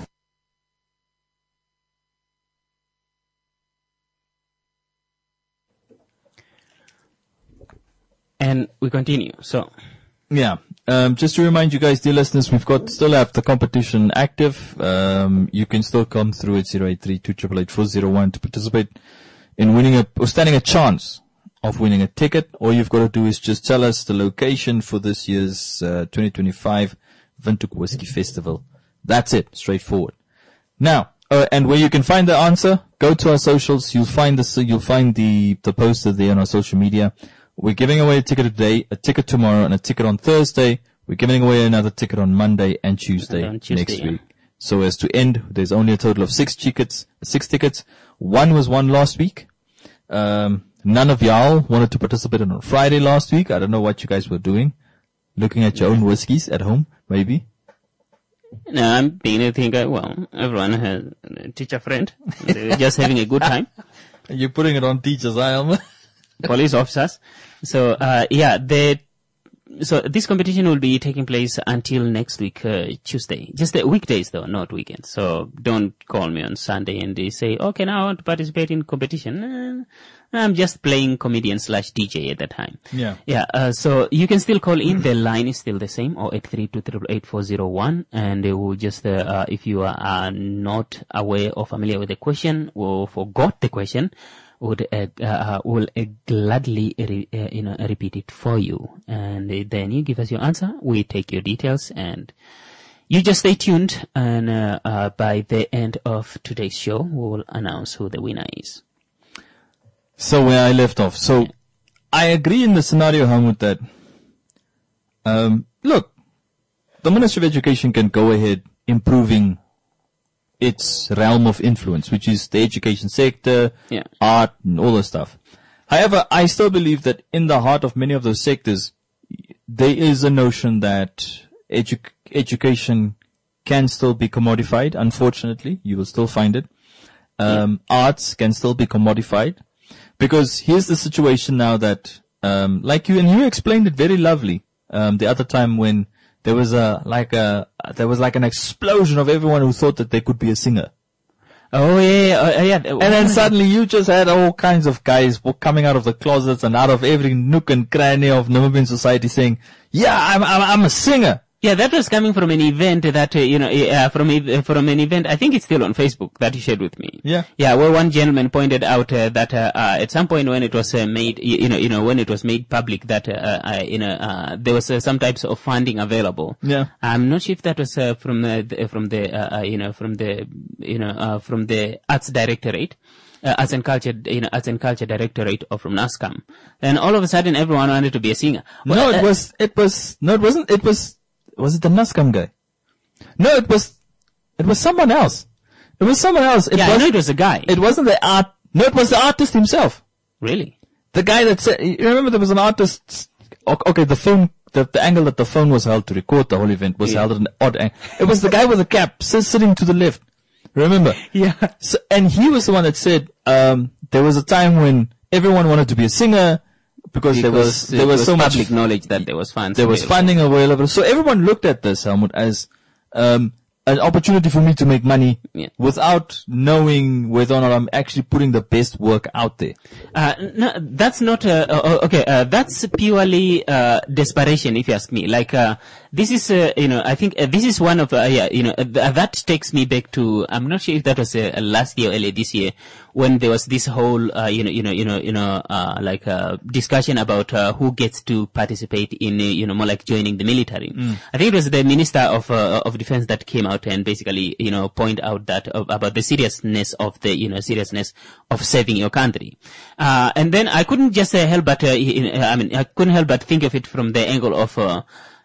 And we continue. So, yeah. Um, just to remind you guys, dear listeners, we've got still have the competition active. Um, you can still come through at zero eight three two eight eight four zero one to participate in winning a or standing a chance of winning a ticket. All you've got to do is just tell us the location for this year's uh, twenty twenty-five Windhoek Whiskey Festival. That's it, straightforward. Now, uh, and where you can find the answer, go to our socials. You'll find the you'll find the the poster there on our social media. We're giving away a ticket today, a ticket tomorrow, and a ticket on Thursday. We're giving away another ticket on Monday and Tuesday, and Tuesday next yeah. week. So as to end, there's only a total of six tickets. Six tickets. One was won last week. Um, none of y'all wanted to participate on Friday last week. I don't know what you guys were doing. Looking at your own whiskeys at home, maybe. No, I'm beginning to think, uh, well, everyone has a teacher friend. They're just having a good time. You're putting it on teachers, I am. Police officers. So, uh, yeah, they, so this competition will be taking place until next week, uh, Tuesday. Just the weekdays though, not weekends. So don't call me on Sunday and they say, okay, now I want to participate in competition. Uh, I'm just playing comedian slash D J at that time. Yeah. Yeah, uh, so you can still call in. The line is still the same, zero eight three two eight eight four zero one. And uh, we'll just, uh, uh, if you are uh, not aware or familiar with the question or forgot the question, would uh, uh, will uh, gladly re, uh, you know repeat it for you, and uh, then you give us your answer. We take your details, and you just stay tuned. And uh, uh, by the end of today's show, we will announce who the winner is. So where I left off. So I agree in the scenario, Helmut, that um, look, the Ministry of Education can go ahead improving its realm of influence, which is the education sector, yeah. art, and all that stuff. However, I still believe that in the heart of many of those sectors, there is a notion that edu- education can still be commodified. Unfortunately, you will still find it. Um, yeah. Arts can still be commodified, because here's the situation now that, um, like you, and you explained it very lovely, um, the other time when there was a, like a, there was like an explosion of everyone who thought that they could be a singer. Oh yeah, uh, yeah. And then suddenly you just had all kinds of guys coming out of the closets and out of every nook and cranny of Namibian society saying, yeah, I'm, I'm, I'm a singer. Yeah, that was coming from an event that, uh, you know, uh, from a, from an event, I think it's still on Facebook, that you shared with me. Yeah. Yeah, where one gentleman pointed out uh, that uh, uh, at some point when it was uh, made, you, you know, you know, when it was made public that, uh, uh, you know, uh, there was uh, some types of funding available. Yeah. I'm not sure if that was uh, from uh, the, from the, uh, uh, you know, from the, you know, uh, from the Arts Directorate. Uh, Arts and Culture, you know, Arts and Culture Directorate, or from NASCAM. And all of a sudden everyone wanted to be a singer. Well, no, it uh, was, it was, no, it wasn't, it was, was it the NASCAM guy? No, it was, it was someone else. It was someone else. It yeah, I know it was a guy. It wasn't the art, no, it was the artist himself. Really? The guy that said, you remember there was an artist, okay, the phone, the, the angle that the phone was held to record the whole event was yeah. held at an odd angle. It was the guy with the cap sitting to the left. Remember? Yeah. So, and he was the one that said, um, there was a time when everyone wanted to be a singer, because, because there was, there was, was so much public knowledge that there was funds. There was funding available. So everyone looked at this, Helmut, as, um, an opportunity for me to make money yeah. without knowing whether or not I'm actually putting the best work out there. Uh, no, that's not, uh, uh, okay, uh, that's purely, uh, desperation, if you ask me. Like, uh, this is, uh, you know, I think uh, this is one of, uh, yeah, you know, uh, th- that takes me back to, I'm not sure if that was uh, last year or earlier this year, when there was this whole, uh, you know, you know, you know, you know, uh, like, uh, discussion about, uh, who gets to participate in, uh, you know, more like joining the military. Mm. I think it was the Minister of, uh, of Defense that came out and basically, you know, point out that, uh, about the seriousness of the, you know, seriousness of saving your country. Uh, and then I couldn't just uh, help but, uh, I mean, I couldn't help but think of it from the angle of, uh,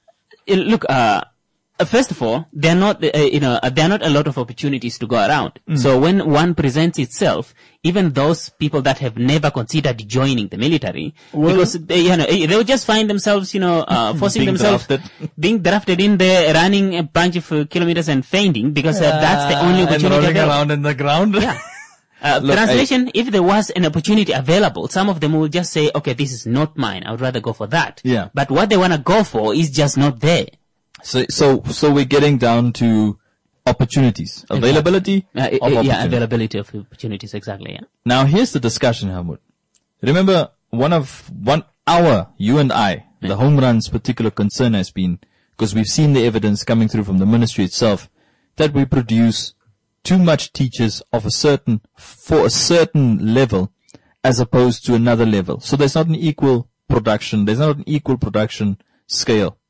look, uh, first of all, there are not, uh, you know, there are not a lot of opportunities to go around. Mm. So when one presents itself, even those people that have never considered joining the military, well, because they, you know, they'll just find themselves, you know, uh, forcing being themselves drafted. being drafted in there, running a bunch of uh, kilometers and fainting because uh, that's the only opportunity. And rolling available. around in the ground. Yeah. Uh, Look, translation, I, if there was an opportunity available, some of them will just say, okay, this is not mine. I would rather go for that. Yeah. But what they want to go for is just not there. So, so, so we're getting down to opportunities, availability uh, of opportunities. Yeah, availability of opportunities, exactly, yeah. Now here's the discussion, Helmut. Remember, one of, one hour, you and I, yeah. the home run's particular concern has been, because we've seen the evidence coming through from the ministry itself, that we produce too much teachers of a certain, for a certain level, as opposed to another level. So there's not an equal production, there's not an equal production scale.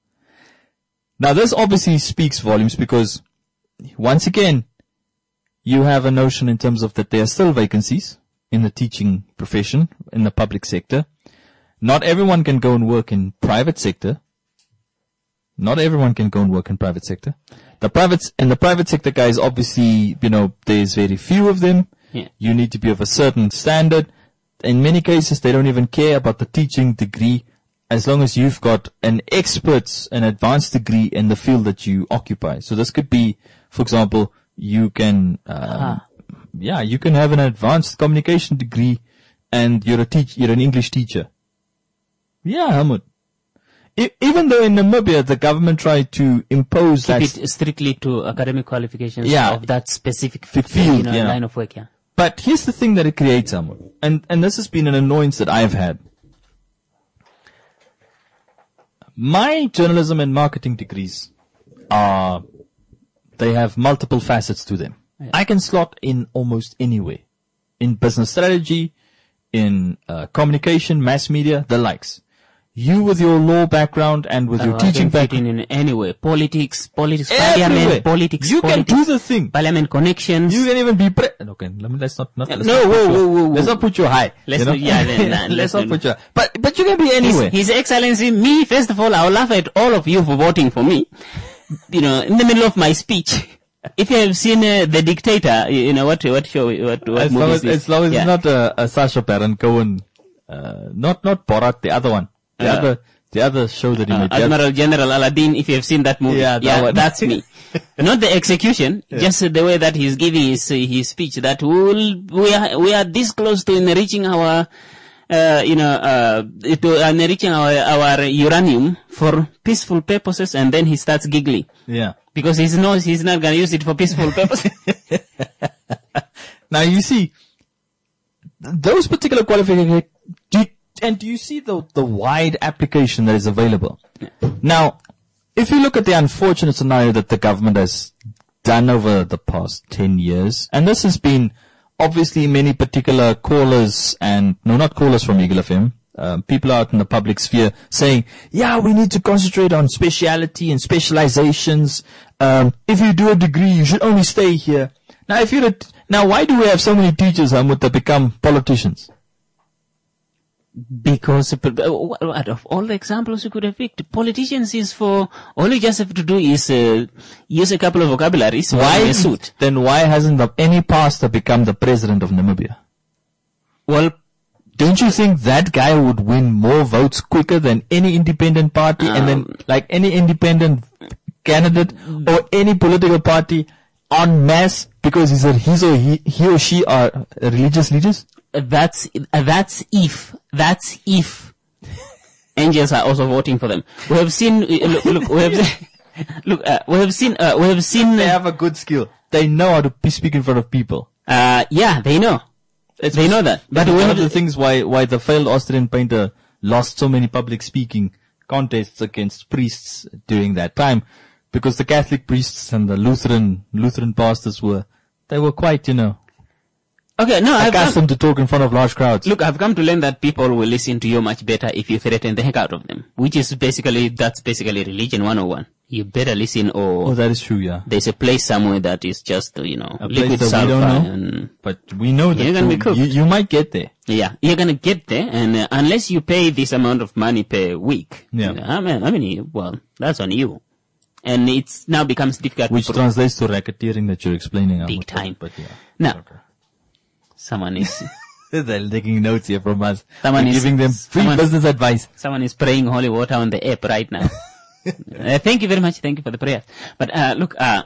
Now this obviously speaks volumes because, once again, you have a notion in terms of that there are still vacancies in the teaching profession, in the public sector. Not everyone can go and work in private sector. Not everyone can go and work in private sector. The private, in the private sector, guys, obviously, you know, there's very few of them. Yeah. You need to be of a certain standard. In many cases, they don't even care about the teaching degree, as long as you've got an expert's, an advanced degree in the field that you occupy. So this could be, for example, you can, um, uh-huh. yeah, you can have an advanced communication degree and you're a teach, you're an English teacher. Yeah, Helmut. I, even though in Namibia the government tried to impose Keep that it strictly to academic qualifications yeah, of that specific field, you know, yeah. line of work, yeah. But here's the thing that it creates, Helmut, and and this has been an annoyance that I've had. My journalism and marketing degrees are, they have multiple facets to them. Yeah. I can slot in almost anywhere. In business strategy, in uh, communication, mass media, the likes. You with your law background and with uh, your teaching background. In anywhere. Politics, politics, everywhere. parliament, politics, You politics, can do the thing. Parliament connections. You can even be pre- okay, let me, let's not, not let's no, not whoa, put whoa, you, whoa, whoa. Let's not put you high. Let's you know? not, yeah, then, nah, let's not not. put you high. But, but you can be anywhere. His, His Excellency, me, first of all, I'll laugh at all of you for voting for me. You know, in the middle of my speech. If you have seen uh, The Dictator, you know, what, what show, what, what as movie long is as, this? as long as yeah. it's not a, a Sacha Baron Cohen uh, not, not Borat, the other one. The Uh, other, the other show that he Uh, made. The Admiral General Aladdin, if you have seen that movie. Yeah, that one. that's me. Not the execution, just the way that he's giving his, uh, his speech, that we'll, we are, we are this close to enriching our, uh, you know, uh, to enriching our, our uranium for peaceful purposes, and then he starts giggling. Yeah. Because he knows he's not gonna use it for peaceful purposes. Now you see, th- those particular qualifications, do you, and do you see the, the wide application that is available? Now, if you look at the unfortunate scenario that the government has done over the past ten years, and this has been obviously many particular callers and, no, not callers from Eagle F M, um, people out in the public sphere saying, yeah, we need to concentrate on speciality and specializations. Um, if you do a degree, you should only stay here. Now, if you're a t- now, why do we have so many teachers, Hamut, that become politicians? Because uh, out of all the examples you could have picked, politicians is for, all you just have to do is uh, use a couple of vocabularies, Why wear a suit. Then why hasn't the, any pastor become the president of Namibia? Well, don't you think that guy would win more votes quicker than any independent party, Um, and then like any independent candidate or any political party en masse because he's a, he's or he, he or she are religious leaders? that's, uh, that's if, that's if angels are also voting for them. We have seen, uh, look, look, we have, look, uh, we have seen, uh, we have seen, They uh, have a good skill. They know how to be- speak in front of people. uh, yeah, they know. It's They know that. But But one we of the have, things why why the failed Austrian painter lost so many public speaking contests against priests during that time, because the Catholic priests and the Lutheran Lutheran pastors were they were quite, you know, okay, no, I've come, accustomed to talk in front of large crowds. look, I've come to learn that people will listen to you much better if you threaten the heck out of them, which is basically, that's basically religion one oh one. You better listen, or Oh, that is true, yeah. there's a place somewhere that is just, you know, A place liquid that we sulfur, don't know. and But we know that You're gonna you, be cooked. you, you might get there. yeah, you're gonna get there, and uh, unless you pay this amount of money per week, Yeah. I mean, I mean, well, that's on you, and it's now becomes difficult. Which to pro- translates to racketeering that you're explaining. Big Ahmed, time. But yeah. now, someone is They're taking notes here from us. Someone We're is- giving them free someone- business advice. someone is praying holy water on the app right now. uh, thank you very much. Thank you for the prayer. But uh, look, uh,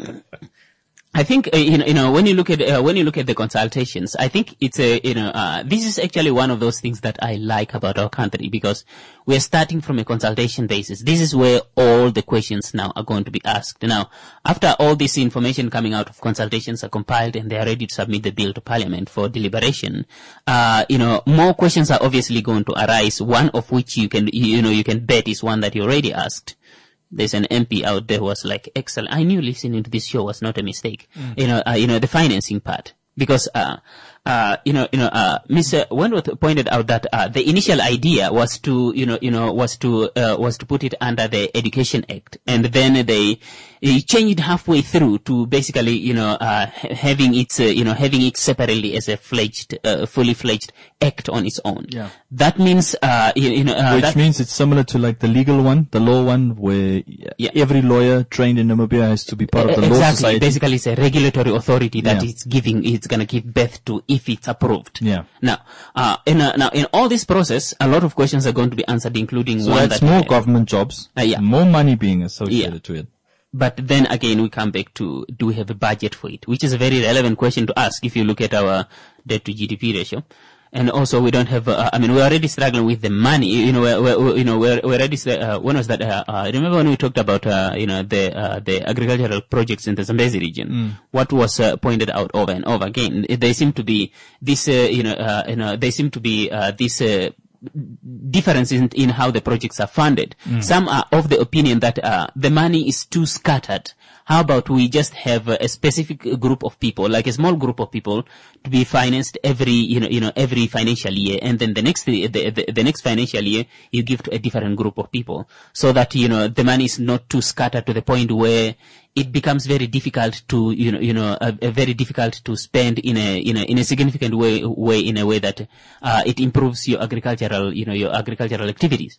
I think uh, you know, you know, when you look at uh, when you look at the consultations, I think it's a you know, uh, this is actually one of those things that I like about our country, because we are starting from a consultation basis. This is where all the questions now are going to be asked. Now, after all this information coming out of consultations are compiled and they are ready to submit the bill to Parliament for deliberation, uh, you know, more questions are obviously going to arise. One of which you can you know you can bet is one that you already asked. There's an M P out there who was like, excellent. I knew listening to this show was not a mistake. Mm. You know, uh, you know, the financing part. Because, uh, uh, you know, you know, uh, Mister Wentworth pointed out that, uh, the initial idea was to, you know, you know, was to, uh, was to put it under the Education Act. And then they, they changed halfway through to basically, you know, uh, ha- having it, uh, you know, having it separately as a fledged, uh, fully fledged act on its own. Yeah. That means, uh, you, you know, uh, Which that, means it's similar to like the legal one, the law one, where Yeah. every lawyer trained in Namibia has to be part of the exactly. law society. Basically, it's a regulatory authority that Yeah. it's giving, it's going to give birth to if it's approved. Yeah. Now, uh, in uh, now in all this process, a lot of questions are going to be answered, including So one that's that more uh, government jobs, Uh, yeah. more money being associated Yeah. to it. But then again, we come back to, do we have a budget for it? Which is a very relevant question to ask if you look at our debt to G D P ratio. And also, we don't have, uh, I mean, we're already struggling with the money. You know, we're, we're you know, we're, we're already, uh, when was that? Uh, uh, remember when we talked about, uh, you know, the, uh, the agricultural projects in the Zambezi region? Mm. What was, uh, pointed out over and over again? They seem to be this, uh, you know, uh, you know, they seem to be, uh, this, uh, difference in, in how the projects are funded. Mm. Some are of the opinion that uh, the money is too scattered. How about we just have a, a specific group of people, like a small group of people, to be financed every, you know, you know, every financial year, and then the next, the, the, the next financial year you give to a different group of people, so that you know the money is not too scattered to the point where it becomes very difficult to, you know, you know, uh, uh, very difficult to spend in a, in a, in a significant way, way in a way that uh, it improves your agricultural, you know, your agricultural activities.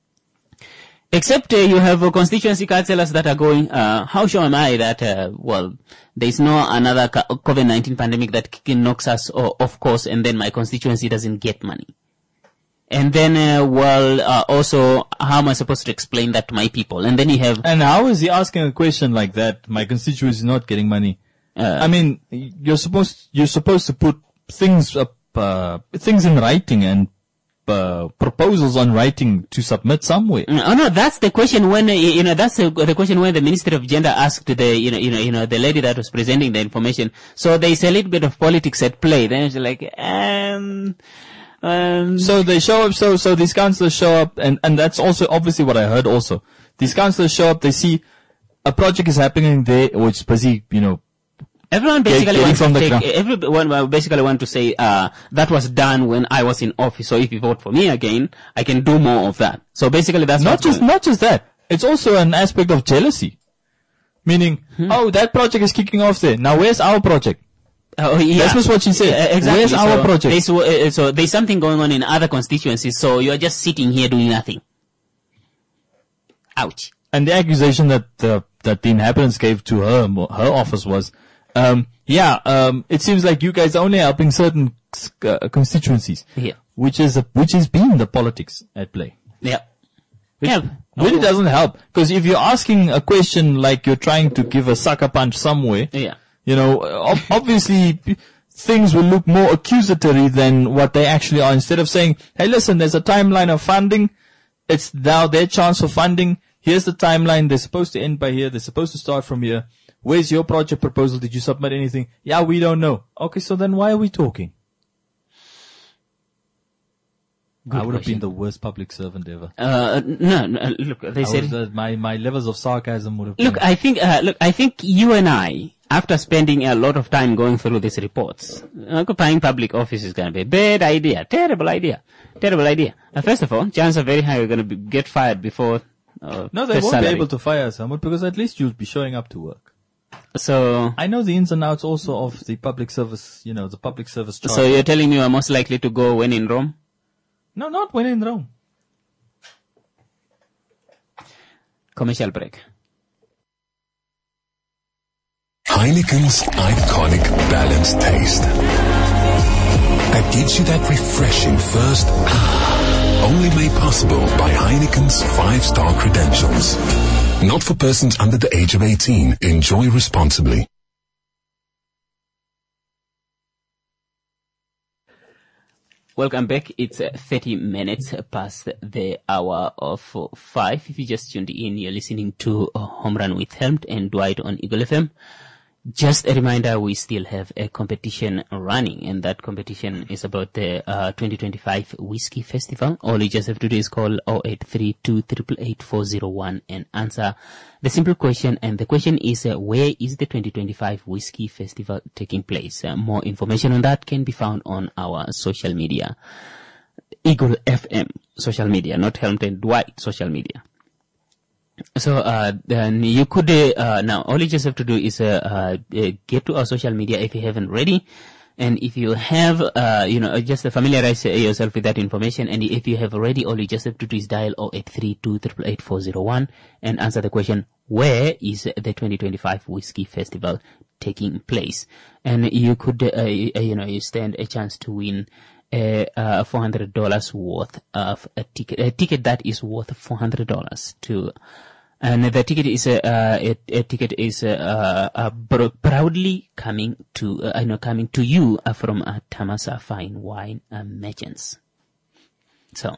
Except uh, you have uh, constituency councillors that are going, uh, how sure am I that, uh, well, there's no another COVID nineteen pandemic that k- knocks us o- off course and then my constituency doesn't get money. And then, uh, well, uh, also, how am I supposed to explain that to my people? And then you have... And how is he asking a question like that? My constituency is not getting money. Uh, I mean, you're supposed, you're supposed to put things up, uh, things in writing and, uh, proposals on writing to submit somewhere. Oh no, that's the question when, uh, you know, that's the, the question when the Ministry of Gender asked the, you know, you know, you know, the lady that was presenting the information. So there's a little bit of politics at play. Then it's like, um... Um, so they show up, so, so these councillors show up, and, and that's also obviously what I heard also. These councillors show up, they see a project is happening there, or it's busy, you know. Everyone basically get, wants from to the take, everyone basically want to say, uh, that was done when I was in office, so if you vote for me again, I can do more of that. So basically that's not just, going. not just that. It's also an aspect of jealousy. Meaning, hmm. oh, that project is kicking off there. Now where's our project? Oh, yeah. That's what she said. Uh, exactly. Where's our so project? There's, uh, so there's something going on in other constituencies, so you're just sitting here doing nothing. Ouch. And the accusation that the, that the inhabitants gave to her, her office was, um, yeah, um, it seems like you guys are only helping certain uh, constituencies. Yeah. Which is, a, which is being the politics at play. Yeah. Which yeah. really oh. doesn't help. Because if you're asking a question like you're trying to give a sucker punch somewhere. Yeah. You know, obviously things will look more accusatory than what they actually are. Instead of saying, hey, listen, there's a timeline of funding. It's now their chance for funding. Here's the timeline. They're supposed to end by here. They're supposed to start from here. Where's your project proposal? Did you submit anything? Yeah, we don't know. Okay, so then why are we talking? Good I would question. have been the worst public servant ever. Uh, no, no look, they I said, was, uh, my, my levels of sarcasm would have look, been. I think, uh, look, I think you and I, after spending a lot of time going through these reports, occupying public office is going to be a bad idea, terrible idea, terrible idea. Uh, first of all, chances are very high you're going to be, get fired before, uh, No, they first won't salary. be able to fire someone because at least you'll be showing up to work. So, I know the ins and outs also of the public service, you know, the public service charge. so you're telling me you're most likely to go when in Rome? No, not when in Rome. Commercial break. Heineken's iconic balanced taste. That gives you that refreshing first ah, only made possible by Heineken's five-star credentials. Not for persons under the age of eighteen. Enjoy responsibly. Welcome back. It's uh, thirty minutes past the hour of uh, five. If you just tuned in, you're listening to uh, Home Run with Helmut and Dwight on Eagle F M. Just a reminder, we still have a competition running, and that competition is about the uh, twenty twenty-five Whiskey Festival. All you just have to do is call zero eight three two, eight eight eight, four zero one and answer the simple question. And the question is, uh, where is the twenty twenty-five Whiskey Festival taking place? Uh, more information on that can be found on our social media. Eagle F M social media, not Helmut and Dwight social media. So, uh, then you could, uh, now all you just have to do is, uh, uh, get to our social media if you haven't already. And if you have, uh, you know, just familiarize yourself with that information. And if you have already, all you just have to do is dial zero eight three two, eight eight eight, four zero one and answer the question, where is the twenty twenty-five Whiskey Festival taking place? And you could, uh, you know, you stand a chance to win a, uh, four hundred dollars worth of a ticket, a ticket that is worth four hundred dollars to, and the ticket is a, uh, a, a ticket is uh, uh, pr- proudly coming to, uh, I know, coming to you uh, from uh, Tamasa Fine Wine uh, Merchants. So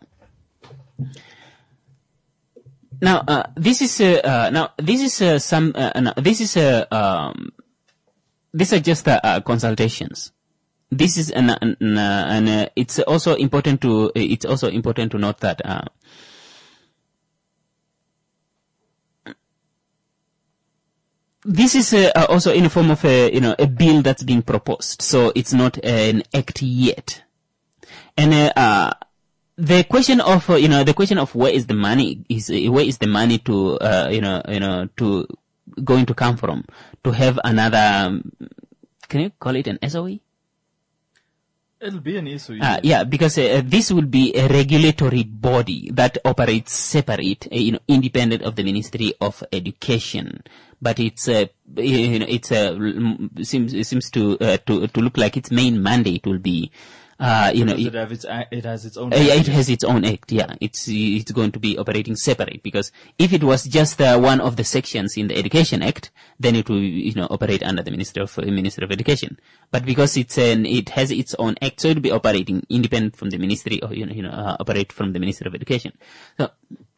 now, uh, this is uh, uh, now this is uh, some uh, no, this is uh, um, these are just uh, uh, consultations. This is an, an, an, an uh, it's also important to it's also important to note that. Uh, This is uh, also in the form of a, you know, a bill that's being proposed, so it's not an act yet. And uh, uh the question of, uh, you know, the question of where is the money is uh, where is the money to, uh, you know, you know, to going to come from to have another. Um, can you call it an S O E? It'll be an S O E. Uh, yeah, because uh, this will be a regulatory body that operates separate, uh, you know, independent of the Ministry of Education. But it's uh, you know, it's uh, seems it seems to uh, to to look like its main mandate will be Uh, you know, Does it have its a- it has its own. Uh, yeah, it has its own act. Yeah, it's it's going to be operating separate, because if it was just uh, one of the sections in the Education Act, then it will, you know, operate under the Minister of uh, Ministry of Education. But because it's an it has its own act, so it will be operating independent from the Ministry, or you know, you know, uh, operate from the Ministry of Education. So,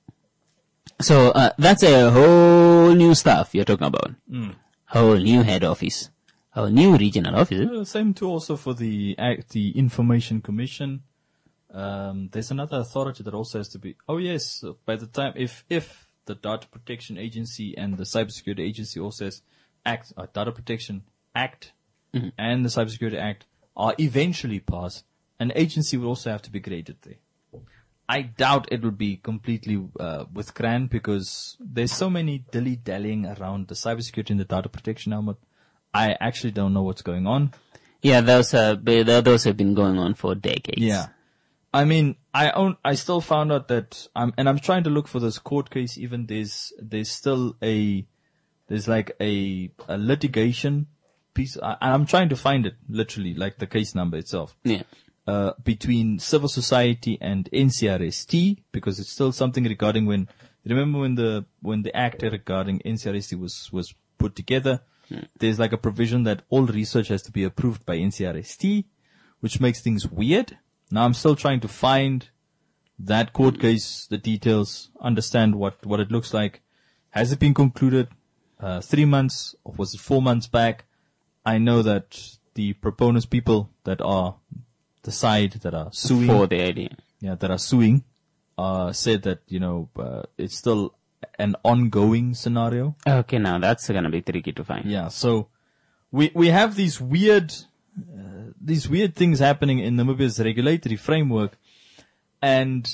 so uh, that's a whole new stuff you're talking about. Mm. Whole new head office. Our new regional office. Uh, same too also for the act, the Information Commission. Um, there's another authority that also has to be. Oh yes, by the time if if the Data Protection Agency and the Cybersecurity Agency also has act, uh, Data Protection Act mm-hmm. and the Cybersecurity Act are eventually passed, an agency will also have to be created there. I doubt it will be completely uh, with C R A N, because there's so many dilly-dallying around the cybersecurity and the data protection element. I actually don't know what's going on. Yeah, those uh, those have been going on for decades. Yeah, I mean, I own, I still found out that I'm, and I'm trying to look for this court case. Even there's there's still a there's like a a litigation piece. I, I'm trying to find it literally, like the case number itself. Yeah. Uh, between civil society and N C R S T, because it's still something regarding when. Remember when the when the act regarding N C R S T was was put together. There's like a provision that all research has to be approved by N C R S T, which makes things weird. Now I'm still trying to find that court case, the details, understand what, what it looks like. Has it been concluded? Uh, three months, or was it four months back? I know that the proponents, people that are the side that are suing, for the idea, yeah, that are suing, uh, said that, you know, uh, it's still an ongoing scenario. Okay, now that's gonna be tricky to find. Yeah, so we we have these weird uh, these weird things happening in Namibia's regulatory framework, and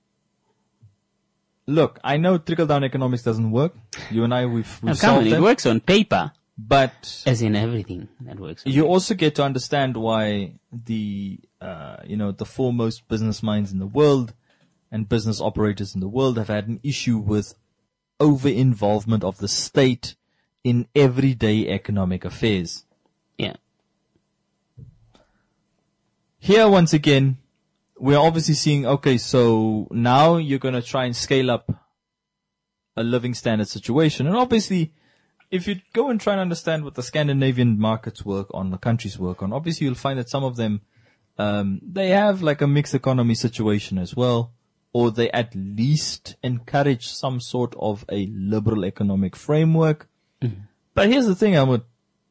look, I know trickle down economics doesn't work. You and I, we've we've now, come on, solved it that, works on paper, but as in everything that works. On you paper. also get to understand why the uh, you know the foremost business minds in the world and business operators in the world have had an issue with over-involvement of the state in everyday economic affairs. Yeah. Here, once again, we're obviously seeing, okay, so now you're going to try and scale up a living standard situation. And obviously, if you go and try and understand what the Scandinavian markets work on, the countries work on, obviously you'll find that some of them, um, they have like a mixed economy situation as well. Or they at least encourage some sort of a liberal economic framework. Mm-hmm. But here's the thing, Ahmed.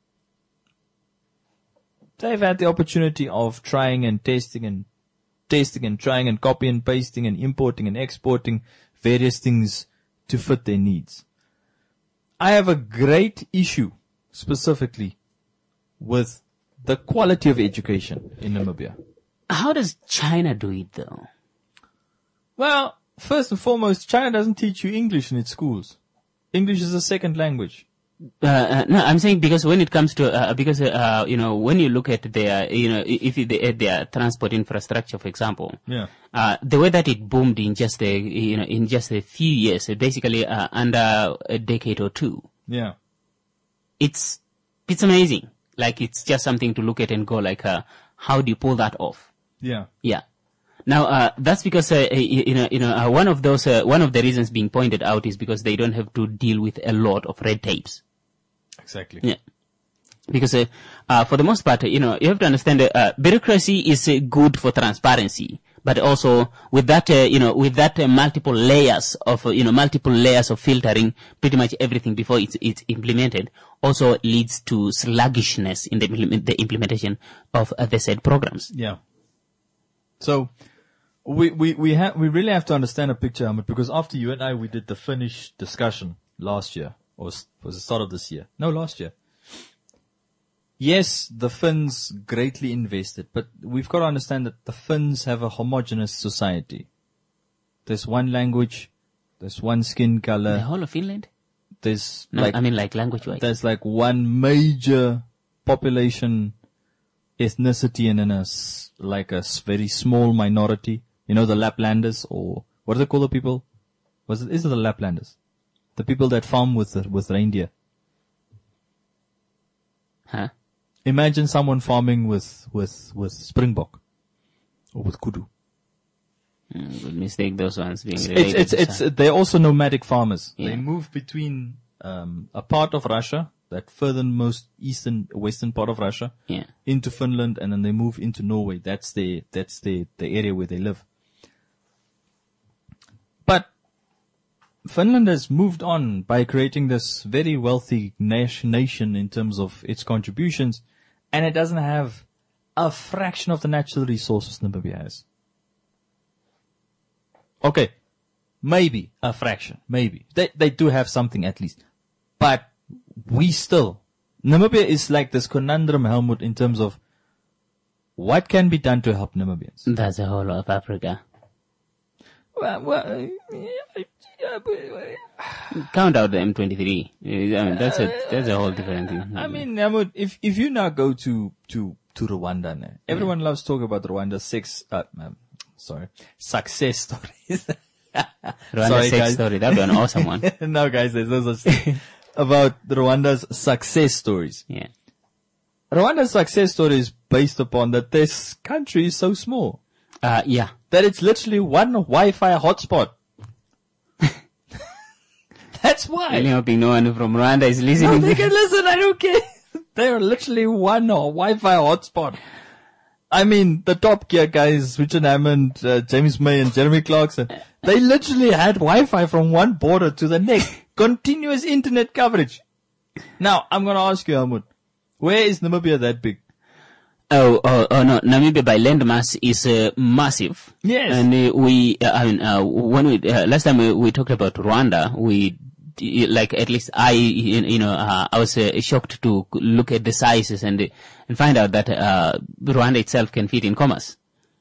They've had the opportunity of trying and testing and testing and trying and copy and pasting and importing and exporting various things to fit their needs. I have a great issue specifically with the quality of education in Namibia. How does China do it though? Well, first and foremost, China doesn't teach you English in its schools. English is a second language. Uh, uh, no, I'm saying because when it comes to, uh, because, uh, you know, when you look at their, you know, if they at their transport infrastructure, for example, yeah, uh, the way that it boomed in just a, you know, in just a few years, basically, uh, under a decade or two. Yeah. It's, it's amazing. Like, it's just something to look at and go like, uh, how do you pull that off? Yeah. Yeah. Now, uh, that's because, uh, you know, you know, uh, one of those, uh, one of the reasons being pointed out is because they don't have to deal with a lot of red tapes. Exactly. Yeah. Because, uh, uh, for the most part, you know, you have to understand that, uh, bureaucracy is uh, good for transparency, but also with that, uh, you know, with that uh, multiple layers of, uh, you know, multiple layers of filtering pretty much everything before it's, it's implemented also leads to sluggishness in the, the implementation of uh, the said programs. Yeah. So, we, we, we have, we really have to understand a picture, Ahmed, because after you and I, we did the Finnish discussion last year, or was the start of this year? No, last year. Yes, the Finns greatly invested, but we've got to understand that the Finns have a homogeneous society. There's one language, there's one skin color. The whole of Finland? There's no, like, I mean like language-wise. There's like one major population ethnicity and then a, like a very small minority. You know, the Laplanders, or what do they call the people? Was it, is it the Laplanders? The people that farm with, the, with reindeer. Huh? Imagine someone farming with, with, with Springbok. or with kudu. Mm, good mistake, those ones being It's, related it's, to it's, Sun. they're also nomadic farmers. Yeah. They move between, um, a part of Russia, that furthermost eastern, western part of Russia, Yeah. into Finland, and then they move into Norway. That's the, that's the, the area where they live. But Finland has moved on by creating this very wealthy nation, nation in terms of its contributions, and it doesn't have a fraction of the natural resources Namibia has. Okay, maybe a fraction, maybe. They, they do have something at least. But we still, Namibia is like this conundrum, Helmut, in terms of what can be done to help Namibians. That's the whole of Africa. Well, well, yeah, yeah, but, Count out the M twenty-three. I mean, that's a, that's a whole different thing. I mean, Helmut, if, if you now go to, to, to Rwanda, ne, everyone yeah. loves talking about Rwanda's six, uh, um, sorry, success stories. Rwanda's sorry, sex guys. story. That'd be an awesome one. No, guys, there's no such thing. About Rwanda's success stories. Yeah. Rwanda's success story is based upon that this country is so small. Uh, yeah. That it's literally one Wi-Fi hotspot. That's why. I'm hoping no one from Rwanda is No, listening. they can listen, I don't care. They're literally one uh, Wi-Fi hotspot. I mean, the Top Gear guys, Richard Hammond, uh, James May and Jeremy Clarkson, they literally had Wi-Fi from one border to the next. Continuous internet coverage. Now, I'm gonna ask you, Helmut, where is Namibia that big? Oh, oh, oh no, Namibia by landmass is uh, massive. Yes. And uh, we, uh, I mean, uh, when we, uh, last time we, we talked about Rwanda, we, d- like, at least I, you know, uh, I was uh, shocked to look at the sizes and, uh, and find out that, uh, Rwanda itself can fit in Commerce.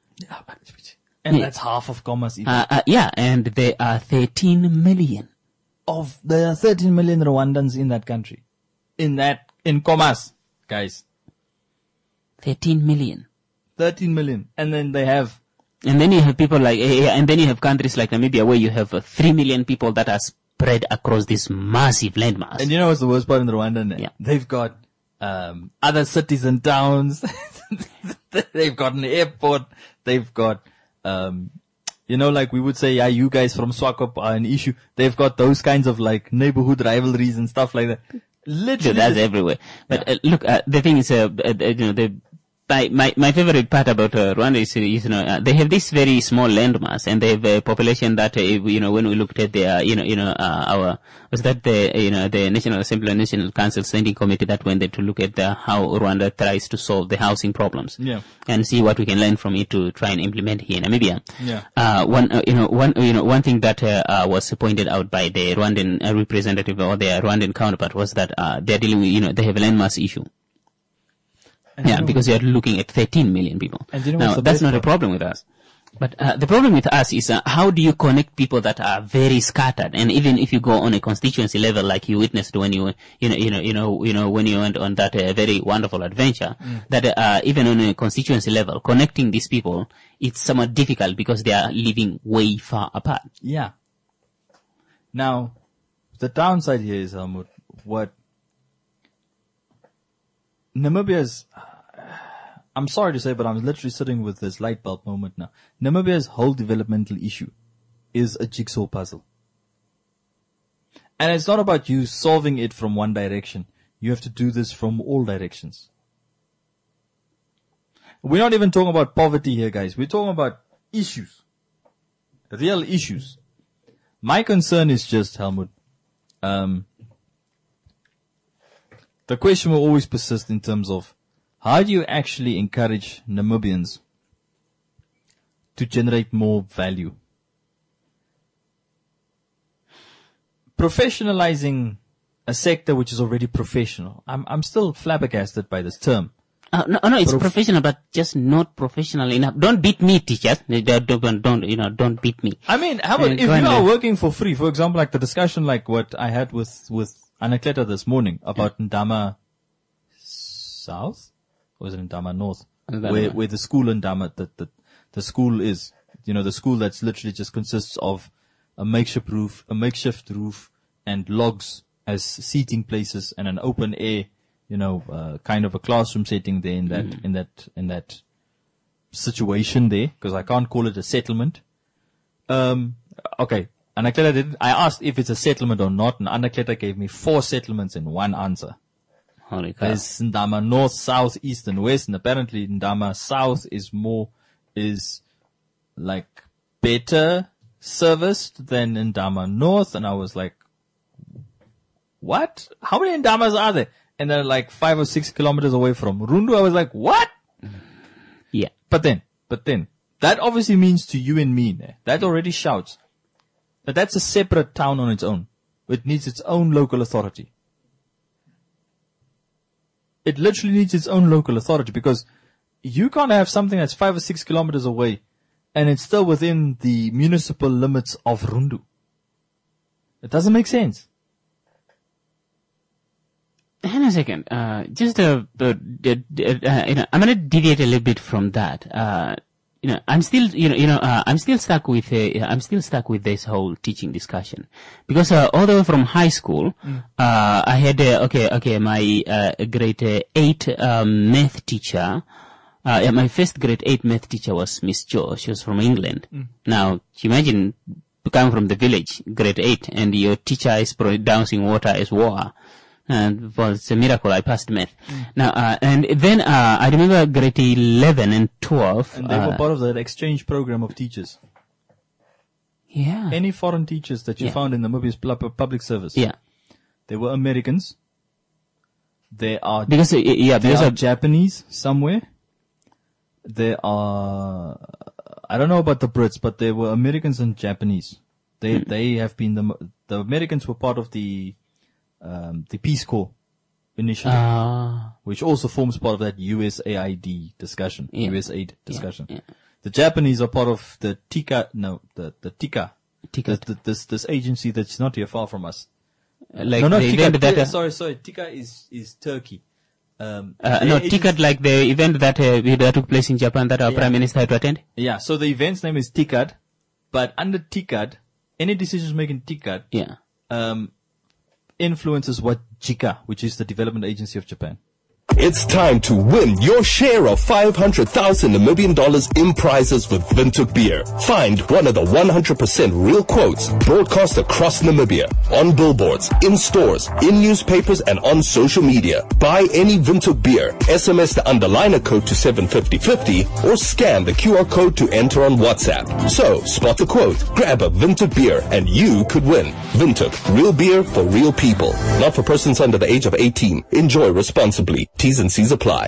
And Yeah. that's half of Commerce. even. Uh, uh, yeah, and there are thirteen million. Of there are thirteen million Rwandans in that country. In that, in Commerce, guys. thirteen million. thirteen million. And then they have, And then you have people like, eh, eh, and then you have countries like Namibia where you have uh, three million people that are spread across this massive landmass. and you know what's the worst part in Rwanda? Ne? Yeah. They've got, um, other cities and towns. They've got an airport. They've got, um, you know, like we would say, yeah, you guys from Swakop are an issue. They've got those kinds of like neighborhood rivalries and stuff like that. Literally. So that's everywhere. But uh, look, uh, the thing is, uh, uh, you know, the my my, my favorite part about uh, Rwanda is, is, you know, uh, they have this very small landmass, and they have a population that, uh, you know, when we looked at their, you know, you know, uh, our was that the, you know, the National Assembly and National Council Standing Committee that went there to look at the, how Rwanda tries to solve the housing problems, Yeah. and see what we can learn from it to try and implement here in Namibia. Yeah. Uh, one, uh, you know, one, you know, one thing that uh, uh, was pointed out by the Rwandan uh, representative or their Rwandan counterpart was that uh, they're dealing with, you know, they have a landmass issue. And Yeah, you know- because you're looking at thirteen million people. And you know now, what's the that's best not a part? problem with us. But uh, the problem with us is uh, how do you connect people that are very scattered? And even if you go on a constituency level, like you witnessed when you, you know, you know, you know, you know, when you went on that uh, very wonderful adventure, Mm. that uh, even on a constituency level, connecting these people, it's somewhat difficult because they are living way far apart. Yeah. Now, the downside here is, Helmut, what Namibia's, I'm sorry to say, but I'm literally sitting with this light bulb moment now. Namibia's whole developmental issue is a jigsaw puzzle. And it's not about you solving it from one direction. You have to do this from all directions. We're not even talking about poverty here, guys. We're talking about issues. Real issues. My concern is just, Helmut, um, the question will always persist in terms of how do you actually encourage Namibians to generate more value? Professionalizing a sector which is already professional. I'm, I'm still flabbergasted by this term. Uh, no, no, it's Prof- professional, but just not professional enough. Don't beat me, teachers. Don't, don't, don't you know, don't beat me. I mean, how about Uh, if go you on, are then. working for free, for example, like the discussion like what I had with, with Anakleta this morning about Ndama South? Or is it Ndama North? Ndama. Where, where the school in Ndama, the, the, the school is, you know, the school that's literally just consists of a makeshift roof, a makeshift roof and logs as seating places and an open air, you know, uh, kind of a classroom setting there in that, Mm. in that, in that, situation there, because I can't call it a settlement. Um, okay. Anakleta did, I asked if it's a settlement or not, and Anakleta gave me four settlements in one answer. Holy cow. There's Ndama North, South, East, and West, and apparently Ndama South is more, is like better serviced than Ndama North, and I was like, what? How many Ndamas are there? And they're like five or six kilometers away from Rundu. I was like, what? Yeah. But then, but then, that obviously means to you and me, né? That already shouts that that's a separate town on its own. It needs its own local authority. It literally needs its own local authority, because you can't have something that's five or six kilometers away and it's still within the municipal limits of Rundu. It doesn't make sense. Hang on a second. Uh, just uh, uh, uh, uh, you know, I'm gonna deviate a little bit from that. Uh, you know, I'm still, you know, you know, uh, I'm still stuck with, uh, I'm still stuck with this whole teaching discussion, because uh, all the way from high school, mm. uh, I had, uh, okay, okay, my uh, grade uh, eight um, math teacher. Uh, yeah, my first grade eight math teacher was Miss Jo. She was from England. Mm. Now, imagine coming from the village, grade eight, and your teacher is pronouncing water as water. And well, it's a miracle I passed math. Mm. Now, uh, and then, uh, I remember grade eleven and twelve. And they uh, were part of that exchange program of teachers. Yeah. Any foreign teachers that you yeah. found in Namibia's public service. Yeah. They were Americans. They are, because, uh, yeah, they because are of, Japanese somewhere. They are, I don't know about the Brits, but they were Americans and Japanese. They, mm. they have been the, the Americans were part of the, Um, the Peace Corps initiative, uh, which also forms part of that U S A I D discussion, yeah. U S aid discussion. Yeah, yeah. The Japanese are part of the TICA, no, the, the TICA, TICA. The, the, this, this agency that's not here far from us. Uh, like no, not the TICA, event that, uh, sorry, sorry, TICA is, is Turkey. Um, uh, no, TICA, like the event that, uh, that took place in Japan that our yeah. Prime Minister had to attend? Yeah, so the event's name is TICAD, but under TICAD, any decisions made in TICAD, yeah. um, influences what J I C A, which is the development agency of Japan. It's time to win your share of five hundred thousand Namibian dollars in prizes with Windhoek Beer. Find one of the one hundred percent real quotes broadcast across Namibia, on billboards, in stores, in newspapers, and on social media. Buy any Windhoek Beer, S M S the underliner code to seven fifty fifty, or scan the Q R code to enter on WhatsApp. So, spot a quote, grab a Windhoek Beer, and you could win. Windhoek, real beer for real people. Not for persons under the age of eighteen. Enjoy responsibly. T's and C's apply.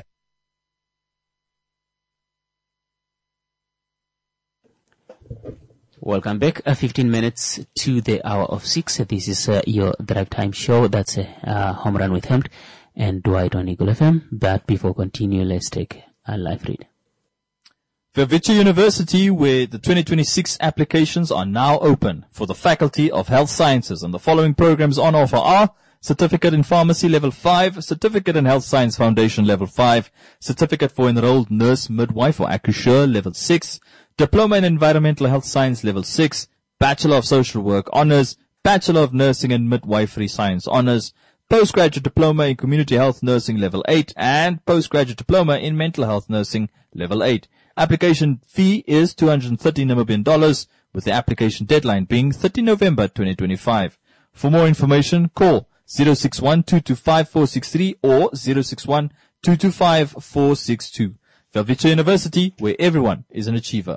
Welcome back. Uh, fifteen minutes to the hour of six. Uh, this is uh, your drive time show. That's a uh, home run with Hemd and Dwight on Eagle F M. But before continue, let's take a live read. Vavitcha University, where the twenty twenty-six applications are now open for the Faculty of Health Sciences, and the following programs on offer are Certificate in Pharmacy Level five, Certificate in Health Science Foundation Level five, Certificate for Enrolled Nurse, Midwife or Accoucheur Level six, Diploma in Environmental Health Science Level six, Bachelor of Social Work Honors, Bachelor of Nursing and Midwifery Science Honors, Postgraduate Diploma in Community Health Nursing Level eight, and Postgraduate Diploma in Mental Health Nursing Level eight. Application fee is two hundred thirty Namibian dollars, with the application deadline being thirtieth November twenty twenty-five. For more information, call zero six one, two two five, four six three or zero six one, two two five, four six two. Vavitcha University, where everyone is an achiever.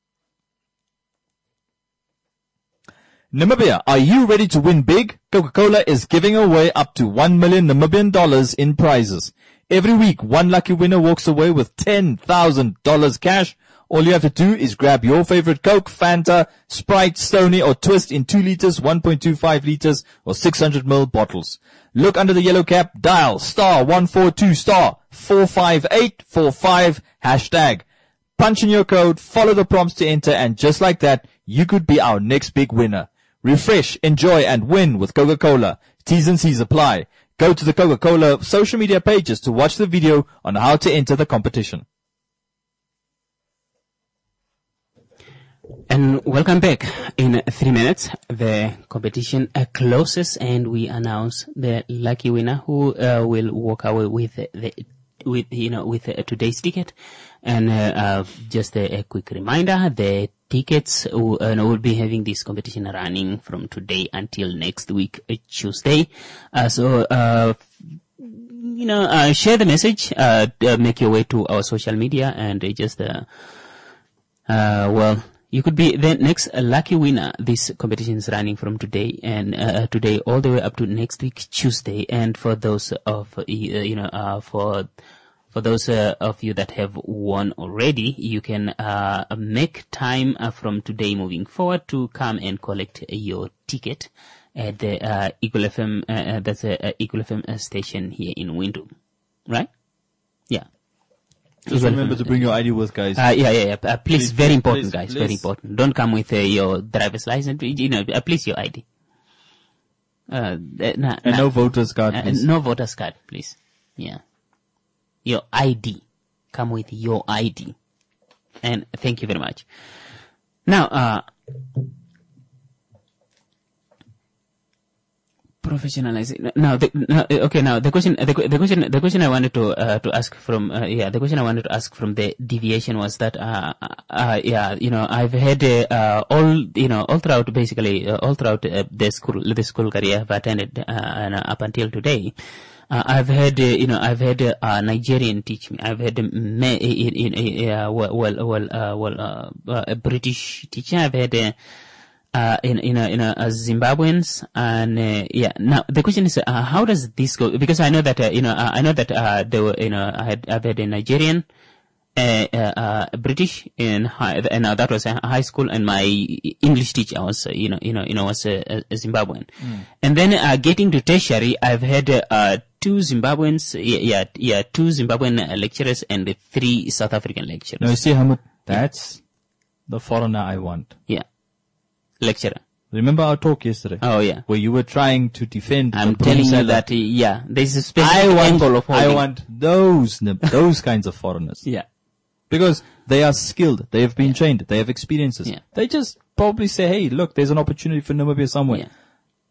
Namibia, are you ready to win big? Coca-Cola is giving away up to one million Namibian dollars in prizes. Every week, one lucky winner walks away with ten thousand dollars cash. All you have to do is grab your favorite Coke, Fanta, Sprite, Stoney, or Twist in two liters, one point two five liters, or six hundred milliliter bottles. Look under the yellow cap, dial star one four two star four five eight four five hashtag. Punch in your code, follow the prompts to enter, and just like that, you could be our next big winner. Refresh, enjoy, and win with Coca-Cola. T's and C's apply. Go to the Coca-Cola social media pages to watch the video on how to enter the competition. And welcome back. In three minutes, the competition uh, closes, and we announce the lucky winner who uh, will walk away with the, the with, you know, with uh, today's ticket. And, uh, uh just a, a quick reminder, the tickets will, uh, will be having this competition running from today until next week, uh, Tuesday. Uh, so, uh, you know, uh, share the message, uh, uh, make your way to our social media and uh, just, uh, uh, well, you could be the next uh, lucky winner. This competition is running from today and, uh, today all the way up to next week, Tuesday. And for those of, uh, you know, uh, for, For those uh, of you that have won already, you can uh, make time uh, from today moving forward to come and collect your ticket at the uh, Eagle F M. Uh, that's a, a Eagle F M station here in Windhoek, right? Yeah. Just Eagle remember F M to bring your I D with, guys. Uh, yeah, yeah, yeah. Uh, please, Please, very please, important, please, guys. please. Very important. Don't come with uh, your driver's license. You know, uh, please your I D. Uh, uh, nah, And nah. no voter's card, Uh, please. no voter's card, please. Yeah. Your I D. Come with your I D. And thank you very much. Now, uh, professionalizing. Now, the, now, okay. Now, the question, the, the question, the question I wanted to uh, to ask from, uh, yeah, the question I wanted to ask from the deviation was that, uh, uh yeah, you know, I've had uh, all, you know, all throughout, basically, uh, all throughout uh, the school, the school career I've attended, uh, and uh, up until today. Uh, I've had, uh, you know, I've had uh, a Nigerian teach me. I've had a, me- in, in, uh, well, well, well, uh, well, uh, uh, a British teacher. I've had a, uh, in, in a, in a, a Zimbabweans, and uh, yeah. Now the question is, uh, how does this go? Because I know that, uh, you know, uh, I know that uh, there were, you know, I had, I've had a Nigerian, uh, uh, uh, British in high, and uh, that was a high school, and my English teacher was, uh, you know, you know, you know, was a, a Zimbabwean, mm. and then uh, getting to tertiary, I've had. Uh, Two Zimbabweans, yeah, yeah, yeah, two Zimbabwean uh, lecturers and uh, three South African lecturers. Now you see, Hamid, that's the foreigner I want. Yeah. Lecturer. Remember our talk yesterday? Oh, yeah. Where you were trying to defend. I'm the telling you seller. that, uh, yeah, there's a specific I want, angle of holding. I want those, those kinds of foreigners. Yeah. Because they are skilled, they have been yeah. trained, they have experiences. Yeah. They just probably say, hey, look, there's an opportunity for Namibia somewhere. Yeah.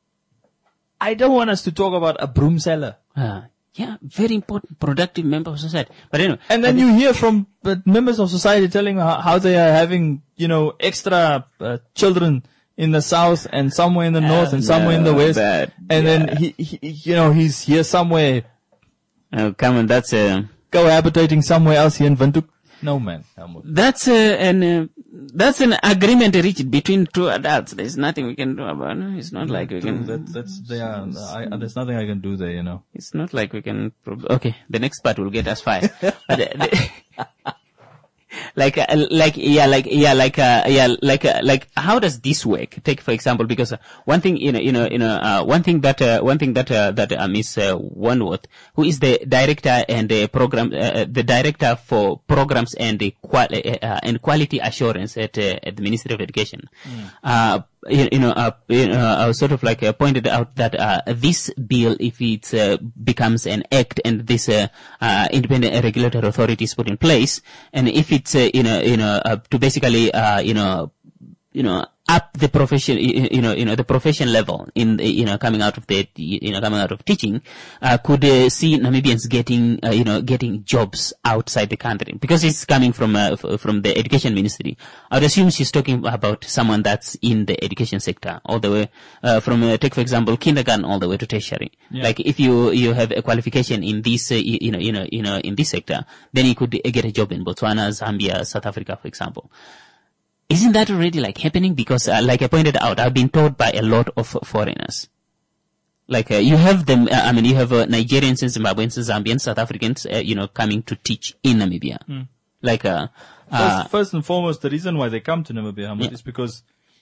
I don't want us to talk about a broom seller. Uh, yeah, very important, productive member of society. But anyway. And then you hear from uh, members of society telling how, how they are having, you know, extra uh, children in the south and somewhere in the north and somewhere in the west. Bad. And yeah. then he, he, you know, he's here somewhere. Oh, come on, that's a... Uh, cohabitating somewhere else here in Windhoek. No, man. That's uh, an uh, that's an agreement reached between two adults. There's nothing we can do about it. It's not like we can. That, that's they are. I, there's nothing I can do there. You know. It's not like we can. Prob- okay, the next part will get us fired. But, uh, the, like, uh, like, yeah, like, yeah, like, uh, yeah, like, uh, like, how does this work? Take, for example, because uh, one thing, you know, you know, you know, uh, one thing that, uh, one thing that, uh, that, uh, Miss uh, Wanworth, who is the director and the program, uh, the director for programs and the quali- uh, and quality assurance at, uh, at the Ministry of Education, mm. uh, You, you know, uh, you know, uh, sort of like uh, pointed out that uh, this bill, if it uh, becomes an act and this uh, uh, independent regulatory authority is put in place, and if it's uh, you know, you know, uh, to basically uh, you know, you know, up the profession, you know, you know, the profession level in, the, you know, coming out of the, you know, coming out of teaching, uh, could uh, see Namibians getting, uh, you know, getting jobs outside the country because it's coming from, uh, f- from the education ministry. I would assume she's talking about someone that's in the education sector all the way, uh, from, uh, take for example, kindergarten all the way to tertiary. Yeah. Like if you, you have a qualification in this, uh, you, you know, you know, you know, in this sector, then you could get a job in Botswana, Zambia, South Africa, for example. Isn't that already like happening? Because, uh, like I pointed out, I've been told by a lot of foreigners. Like, uh, you have them, uh, I mean, you have uh, Nigerians and Zimbabweans, Zambians, South Africans, uh, you know, coming to teach in Namibia. Mm. Like, uh, uh first, first and foremost, the reason why they come to Namibia, Hamid, yeah. is because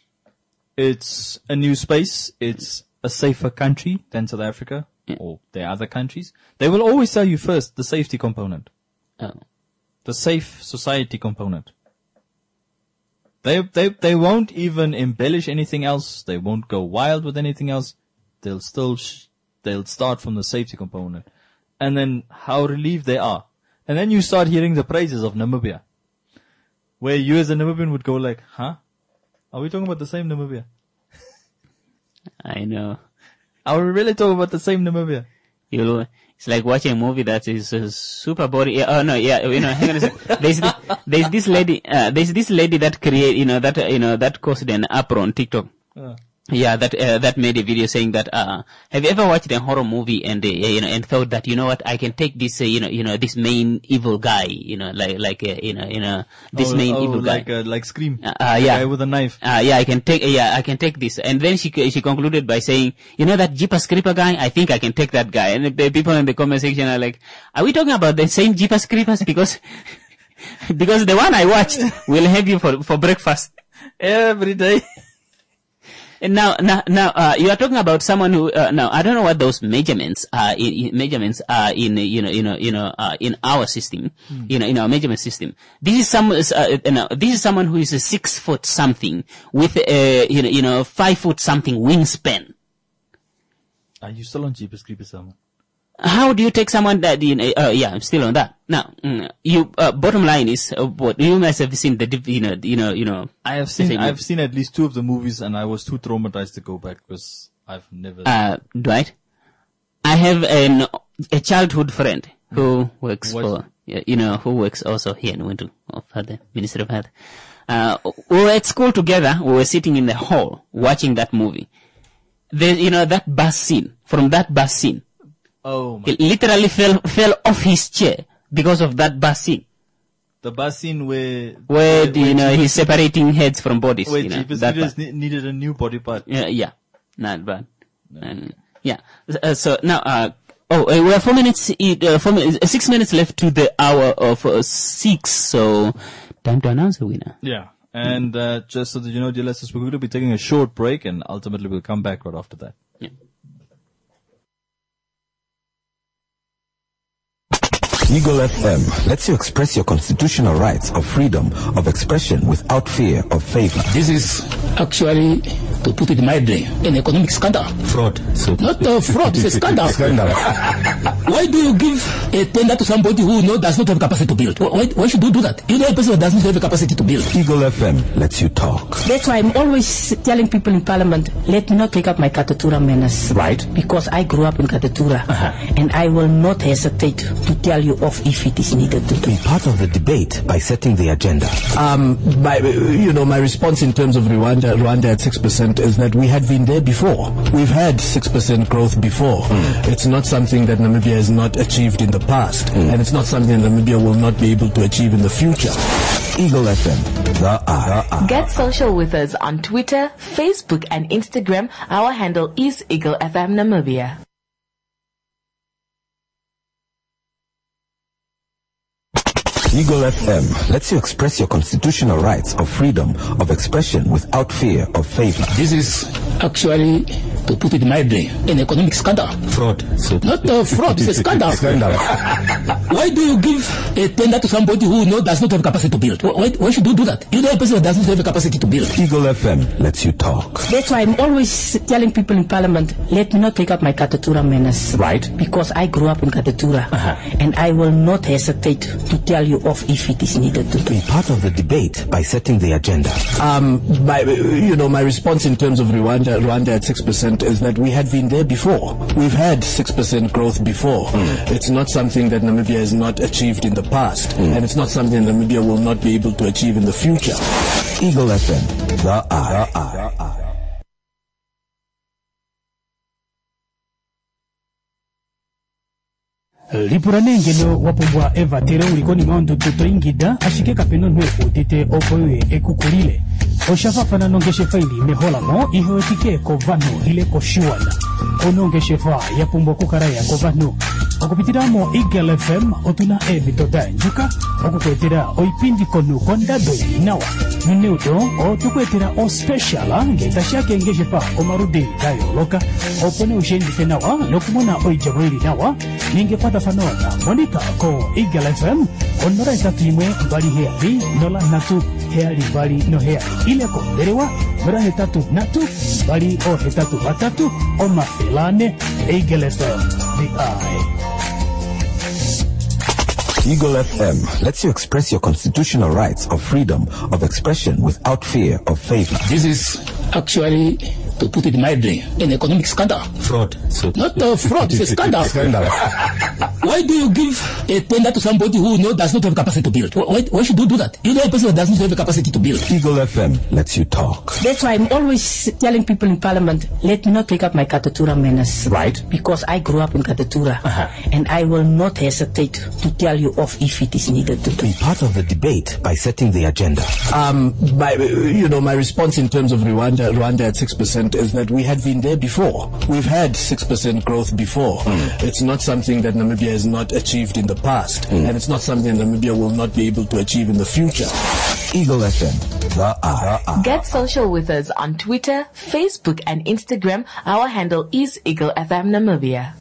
it's a new space, it's a safer country than South Africa yeah. or the other countries. They will always tell you first the safety component. Oh. The safe society component. They, they, they won't even embellish anything else. They won't go wild with anything else. They'll still, sh- they'll start from the safety component. And then how relieved they are. And then you start hearing the praises of Namibia. Where you as a Namibian would go like, huh? Are we talking about the same Namibia? I know. Are we really talking about the same Namibia? You'll, it's like watching a movie that is uh, super boring. Yeah, oh no, yeah, you know, hang on a second. There's this, there's this lady, uh, there's this lady that create, you know, that, uh, you know, that caused an uproar on TikTok. Uh. Yeah, that, uh, that made a video saying that, uh, have you ever watched a horror movie and, uh, you know, and thought that, you know what, I can take this, uh, you know, you know, this main evil guy, you know, like, like, uh, you know, you know, this oh, main oh, evil like, guy. Uh, like Scream. Uh, uh yeah. Guy with a knife. Uh, yeah, I can take, uh, yeah, I can take this. And then she, she concluded by saying, you know that Jeepers Creeper guy? I think I can take that guy. And the people in the comment section are like, are we talking about the same Jeepers Creepers? Because, because the one I watched will have you for, for breakfast. Every day. And now, now, now, uh, you are talking about someone who, uh, now, I don't know what those measurements are, in, in measurements are in, you know, you know, you know, uh, in our system, mm. you know, in our measurement system. This is some, uh, you know, this is someone who is a six foot something with, uh, you know, you know, five foot something wingspan. Are you still on Jeepers Creepers, someone? How do you take someone that, you know, uh, yeah, I'm still on that. Now, mm, you, uh, bottom line is, uh, what, you must have seen the, you know, you know, you know. I have seen, I've seen at least two of the movies and I was too traumatized to go back because I've never. Uh, Dwight, I have an, a childhood friend who works what? for, you know, who works also here in Wintu, of the Ministry of Health. Uh, we were at school together, we were sitting in the hall watching that movie. The, you know, that bus scene, from that bus scene. Oh my. He literally fell fell off his chair because of that bus scene. The bus scene where where, where you know he's separating heads from bodies. Where you know, Jeepers Creepers ne- needed a new body part. Yeah, yeah, not bad. No. And, yeah. Uh, so now, uh, oh, uh, we have four minutes, uh, four minutes, uh, six minutes left to the hour of uh, six. So time to announce the winner. Yeah. And uh, just so that you know, dear listeners, we're going to be taking a short break, and ultimately we'll come back right after that. Yeah. Eagle F M lets you express your constitutional rights of freedom of expression without fear of favor. This is actually, to put it mildly, an economic scandal. Fraud. So Not a fraud, it's a scandal. Scandal. Why do you give a tender to somebody who no, does not have capacity to build? Why, why should you do that? You know a person who doesn't have the capacity to build. Eagle F M lets you talk. That's why I'm always telling people in Parliament, let me not take up my Katatura manners. Right. Because I grew up in Katatura. Uh-huh. And I will not hesitate to tell you off if it is needed to do. Be part of the debate by setting the agenda. Um, my, you know, my response in terms of Rwanda, Rwanda at six percent is that we had been there before. We've had six percent growth before. Mm. It's not something that Namibia has not achieved in the past. Mm. And it's not something that Namibia will not be able to achieve in the future. Eagle F M, the eye. Get social with us on Twitter, Facebook, and Instagram. Our handle is Eagle F M Namibia. Eagle F M lets you express your constitutional rights of freedom of expression without fear of favor. This is actually, to put it mildly, an economic scandal. Fraud. So Not a fraud, it's a scandal. Scandal. Why do you give a tender to somebody who no, does not have capacity to build? Why, why should you do that? You know a person who doesn't have the capacity to build. Eagle F M lets you talk. That's why I'm always telling people in Parliament, let me not take up my Katatura manners. Right. Because I grew up in Katatura. Uh-huh. And I will not hesitate to tell you off if it is needed to do. Be part of the debate by setting the agenda. Um, my, you know, my response in terms of Rwanda, Rwanda at six percent is that we had been there before. We've had six percent growth before. Mm. It's not something that Namibia has not achieved in the past. Mm. And it's not something that Namibia will not be able to achieve in the future. Eagle F M, the eye. The eye. The eye. lipuranengelo wapumbwa eva tere ulikoni maondo tuto ingida ashike kapeno nwe utite opoye ekukulile oshafafana nongeshe faili meholamo ihotike kovano ile koshiwana onongeshe fa yapumbwa kukaraya kovano okupitiramo Eagle F M otuna ebitoda njuka okukwetera oipindi konu kondado nawa mineudo otukwetera o special ngetashake ngeshe fa omarudi dayo loka opone ushendite nawa nokumona oijabwiri nawa ninge pata fanona monika ko Eagle F M onora itatimwe bali heali nola natu heali bali no heali ile ko derewa mera hetatu natu bali o hetatu batatu o mafelane Eagle F M the eye. Eagle F M lets you express your constitutional rights of freedom of expression without fear of favor. This is actually, to put it mildly, an economic scandal. Fraud. So Not uh, fraud, it's a scandal. Scandal. Why do you give a tender to somebody who know, does not have capacity to build? Why, why should you do that? You know a person that doesn't have the capacity to build. Eagle F M lets you talk. That's why I'm always telling people in Parliament, let me not take up my Katatura manners. Right. Because I grew up in Katatura. Uh-huh. And I will not hesitate to tell you off if it is needed to do. Be part of the debate by setting the agenda. Um, my, you know, my response in terms of Rwanda, Rwanda at six percent is that we had been there before. We've had six percent growth before. Mm. It's not something that Namibia has not achieved in the past. Mm. And it's not something Namibia will not be able to achieve in the future. Eagle F M, the eye. Get social with us on Twitter, Facebook, and Instagram. Our handle is Eagle F M Namibia.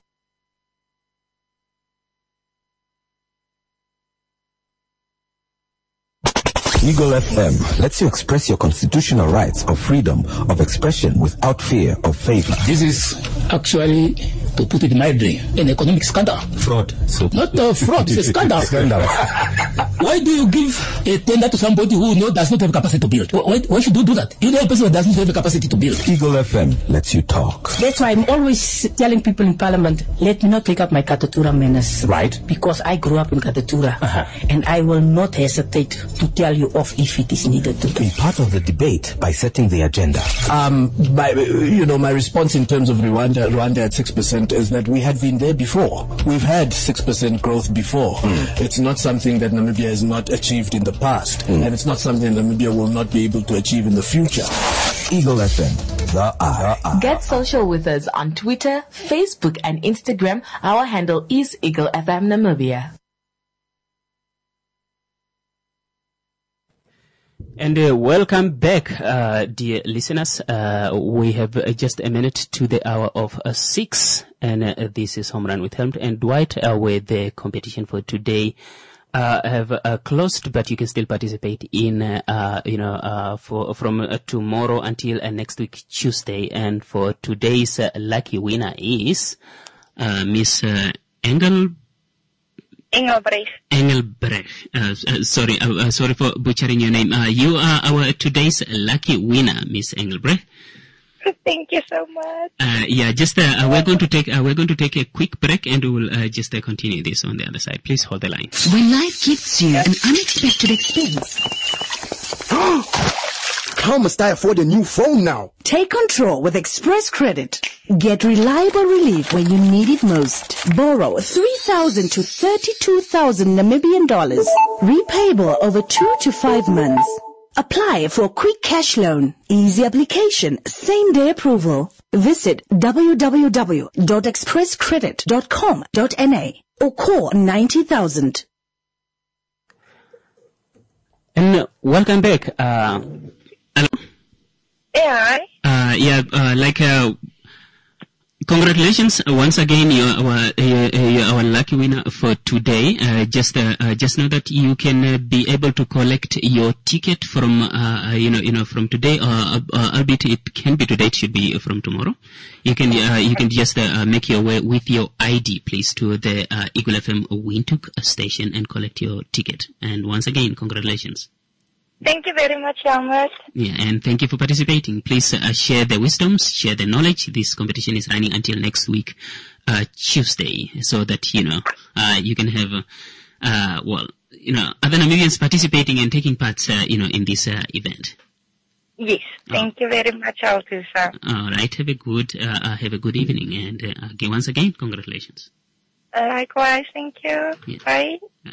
Eagle F M lets you express your constitutional rights of freedom of expression without fear of favor. This is actually, to put it mildly, an economic scandal. Fraud. So Not uh, fraud, it's a scandal. Scandal. Why do you give a tender to somebody who know, does not have capacity to build? Why, why should you do that? You know a person that doesn't have the capacity to build. Eagle F M lets you talk. That's why I'm always telling people in Parliament, let me not take up my Katatura manners. Right. Because I grew up in Katatura. Uh-huh. And I will not hesitate to tell you off if it is needed to do. Be part of the debate by setting the agenda. Um, my, you know, my response in terms of Rwanda, Rwanda at six percent is that we had been there before. We've had six percent growth before. Mm. It's not something that Namibia has not achieved in the past. Mm. And it's not something Namibia will not be able to achieve in the future. Eagle F M, the eye. Get social with us on Twitter, Facebook, and Instagram. Our handle is Eagle F M Namibia. And uh, welcome back, uh, dear listeners. Uh, we have uh, just a minute to the hour of uh, six, and uh, this is Home Run with Helmut and Dwight, uh, where the competition for today uh, have uh, closed, but you can still participate in, uh, uh, you know, uh, for from uh, tomorrow until uh, next week Tuesday. And for today's uh, lucky winner is uh, Miss uh, Engel. Engelbrecht. Engelbrecht. Uh, uh, sorry, uh, uh, sorry for butchering your name. Uh, you are our today's lucky winner, Miss Engelbrecht. Thank you so much. Uh, yeah, just uh, uh, we're going to take uh, we're going to take a quick break, and we will uh, just uh, continue this on the other side. Please hold the line. When life gifts you an unexpected expense. How must I afford a new phone now? Take control with Express Credit. Get reliable relief when you need it most. Borrow three thousand to thirty-two thousand Namibian dollars. Repayable over two to five months. Apply for a quick cash loan. Easy application. Same day approval. Visit w w w dot express credit dot com dot n a or call ninety thousand. And uh, welcome back. Uh, hello. Yeah. Uh, yeah, uh, like, uh, congratulations once again. You're our, you're our lucky winner for today. Uh, just, uh, uh, just know that you can uh, be able to collect your ticket from, uh, you know, you know, from today, or, uh, uh, albeit it can be today, it should be from tomorrow. You can, uh, you can just, uh, make your way with your I D, please, to the, uh, Eagle F M Windhoek station and collect your ticket. And once again, congratulations. Thank you very much, Helmut. Yeah, and thank you for participating. Please uh, share the wisdoms, share the knowledge. This competition is running until next week, uh, Tuesday, so that, you know, uh, you can have, uh, uh, well, you know, other Namibians participating and taking part, uh, you know, in this uh, event. Yes, thank oh. you very much, I'll do so. All right, have a good, uh, uh, have a good evening, and uh, again, once again, congratulations. Likewise, thank you. Yeah. Bye. Yeah.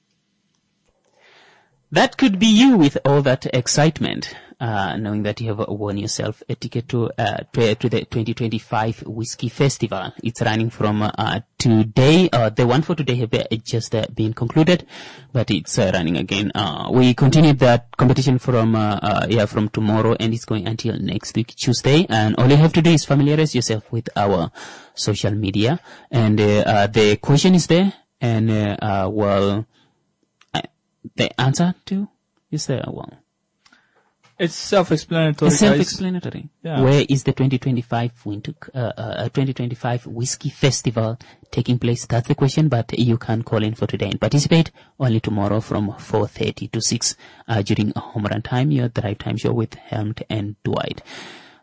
That could be you with all that excitement, uh, knowing that you have won yourself a ticket to, uh, to, to the twenty twenty-five Whiskey Festival. It's running from, uh, today. Uh, the one for today have just uh, been concluded, but it's uh, running again. Uh, we continued that competition from, uh, uh, yeah, from tomorrow, and it's going until next week, Tuesday. And all you have to do is familiarize yourself with our social media. And, uh, uh the question is there, and, uh, uh well, the answer to is there one? It's self-explanatory. It's self-explanatory. Yeah. Where is the twenty twenty-five Windhoek, uh, uh, twenty twenty-five Whiskey Festival taking place? That's the question, but you can call in for today and participate only tomorrow from four thirty to six, uh, during a home run time, your drive time show with Helmut and Dwight.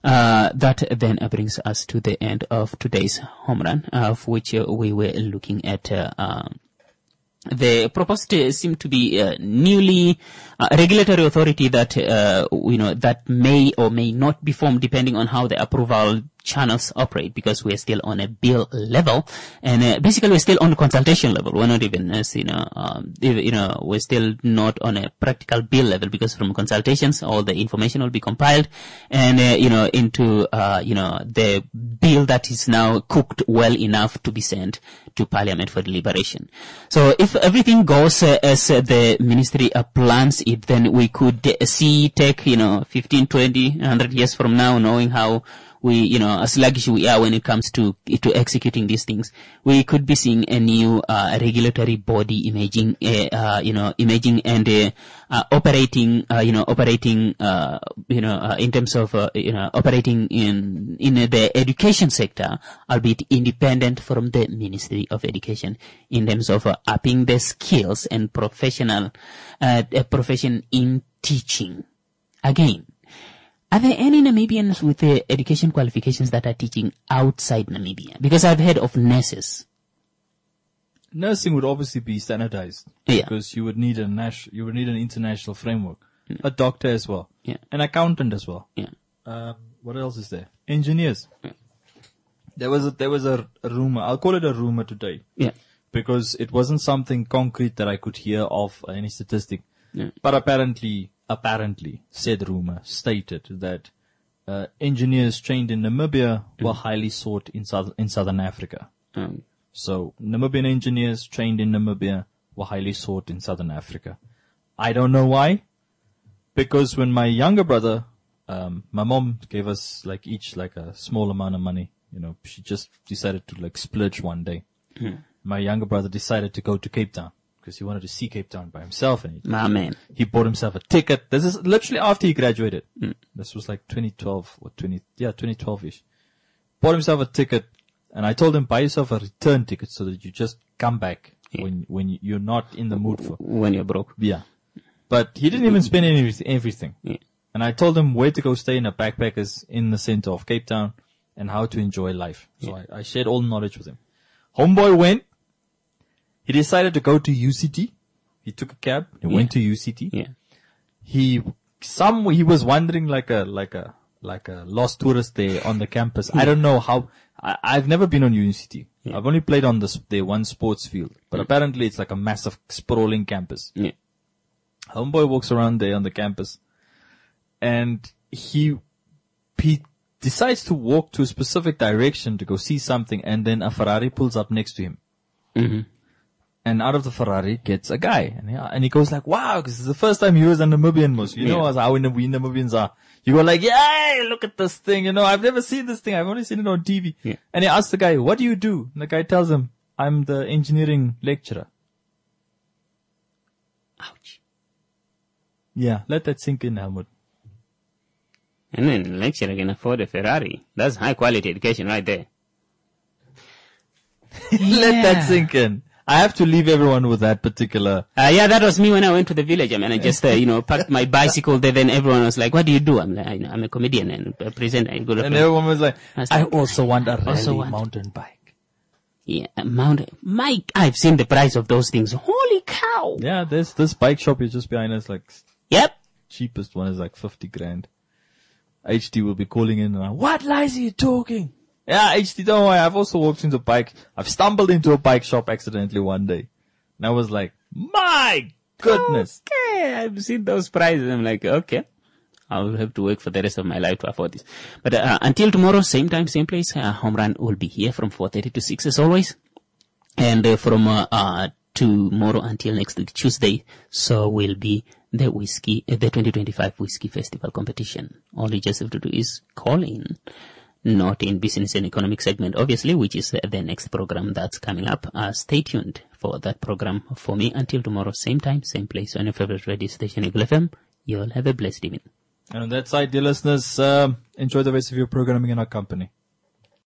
Uh, that then uh, brings us to the end of today's home run, uh, of which uh, we were looking at uh, uh, the proposed uh, seem to be uh, newly uh, regulatory authority that uh, you know that may or may not be formed depending on how the approval channels operate, because we're still on a bill level, and uh, basically we're still on consultation level. We're not even, as you know, um, you know, we're still not on a practical bill level, because from consultations, all the information will be compiled and uh, you know into uh, you know the bill that is now cooked well enough to be sent to Parliament for deliberation. So if everything goes uh, as uh, the ministry uh, plans it, then we could uh, see take you know fifteen, twenty, one hundred years from now, knowing how we, you know, as sluggish we are when it comes to to executing these things, we could be seeing a new uh, regulatory body emerging, uh, uh, you know, emerging and uh, uh, operating, uh, you know, operating, uh, you know, uh, in terms of, uh, you know, operating in in the education sector, albeit independent from the Ministry of Education, in terms of uh, upping the skills and professional uh, profession in teaching. Again, are there any Namibians with uh, education qualifications that are teaching outside Namibia? Because I've heard of nurses. Nursing would obviously be standardized, yeah. because you would need a national, you would need an international framework. Mm. A doctor as well, yeah. An accountant as well. Yeah. Um, what else is there? Engineers. Yeah. There was a, there was a, a rumor. I'll call it a rumor today. Yeah. Because it wasn't something concrete that I could hear of, any statistic. Yeah. But apparently, apparently, said rumor stated that uh, engineers trained in Namibia mm. were highly sought in South in Southern Africa. Mm. So Namibian engineers trained in Namibia were highly sought in Southern Africa. I don't know why, because when my younger brother, um, my mom gave us like each like a small amount of money. You know, she just decided to like splurge one day. Mm. My younger brother decided to go to Cape Town, because he wanted to see Cape Town by himself, and he, My man. he bought himself a ticket. This is literally after he graduated. Mm. This was like twenty twelve or twenty, yeah, twenty twelve-ish. Bought himself a ticket, and I told him, buy yourself a return ticket so that you just come back yeah. when when you're not in the mood for. When you're broke. Yeah. But he didn't even spend any, everything. Yeah. And I told him where to go stay in a backpackers in the center of Cape Town and how to enjoy life. So yeah. I, I shared all the knowledge with him. Homeboy went. He decided to go to U C T. He took a cab. He yeah. went to U C T. Yeah. He, some, he was wandering like a, like a, like a lost tourist there on the campus. I don't know how, I, I've never been on U C T. Yeah. I've only played on this, the one sports field, but yeah. apparently it's like a massive sprawling campus. Yeah. Homeboy walks around there on the campus, and he, he decides to walk to a specific direction to go see something, and then a Ferrari pulls up next to him. Mm-hmm. And out of the Ferrari gets a guy. And he, and he goes like, wow, because it's the first time he was a Namibian most. You yeah. know how we Namibians are. You go like, yeah, look at this thing. You know, I've never seen this thing. I've only seen it on T V. Yeah. And he asks the guy, what do you do? And the guy tells him, I'm the engineering lecturer. Ouch. Yeah, let that sink in, Helmut. And then the lecturer can afford a Ferrari. That's high quality education right there. Let yeah. that sink in. I have to leave everyone with that particular. Uh, yeah, that was me when I went to the village. I mean, I just, uh, you know, parked my bicycle there. Then everyone was like, what do you do? I'm like, I'm a comedian and a presenter. I go to and everyone was like, I, was like, I also want a also rally want. mountain bike. Yeah, a mountain. Mike, I've seen the price of those things. Holy cow. Yeah, this, this bike shop is just behind us. Like, yep. Cheapest one is like fifty grand. H D will be calling in and I'm, what lies are you talking? Yeah, H D, don't worry. I've also walked into a bike. I've stumbled into a bike shop accidentally one day. And I was like, my goodness. Okay, I've seen those prices. I'm like, okay, I'll have to work for the rest of my life to afford this. But uh, until tomorrow, same time, same place, uh, Home Run will be here from four thirty to six as always. And uh, from uh, uh, tomorrow until next week, Tuesday, so will be the whiskey, uh, the twenty twenty-five Whiskey Festival competition. All you just have to do is call in. Not in business and economic segment, obviously, which is uh, the next program that's coming up. Uh, stay tuned for that program for me until tomorrow, same time, same place on your favorite radio station, Eagle F M. You'll have a blessed evening. And on that side, dear listeners, um, enjoy the rest of your programming in our company.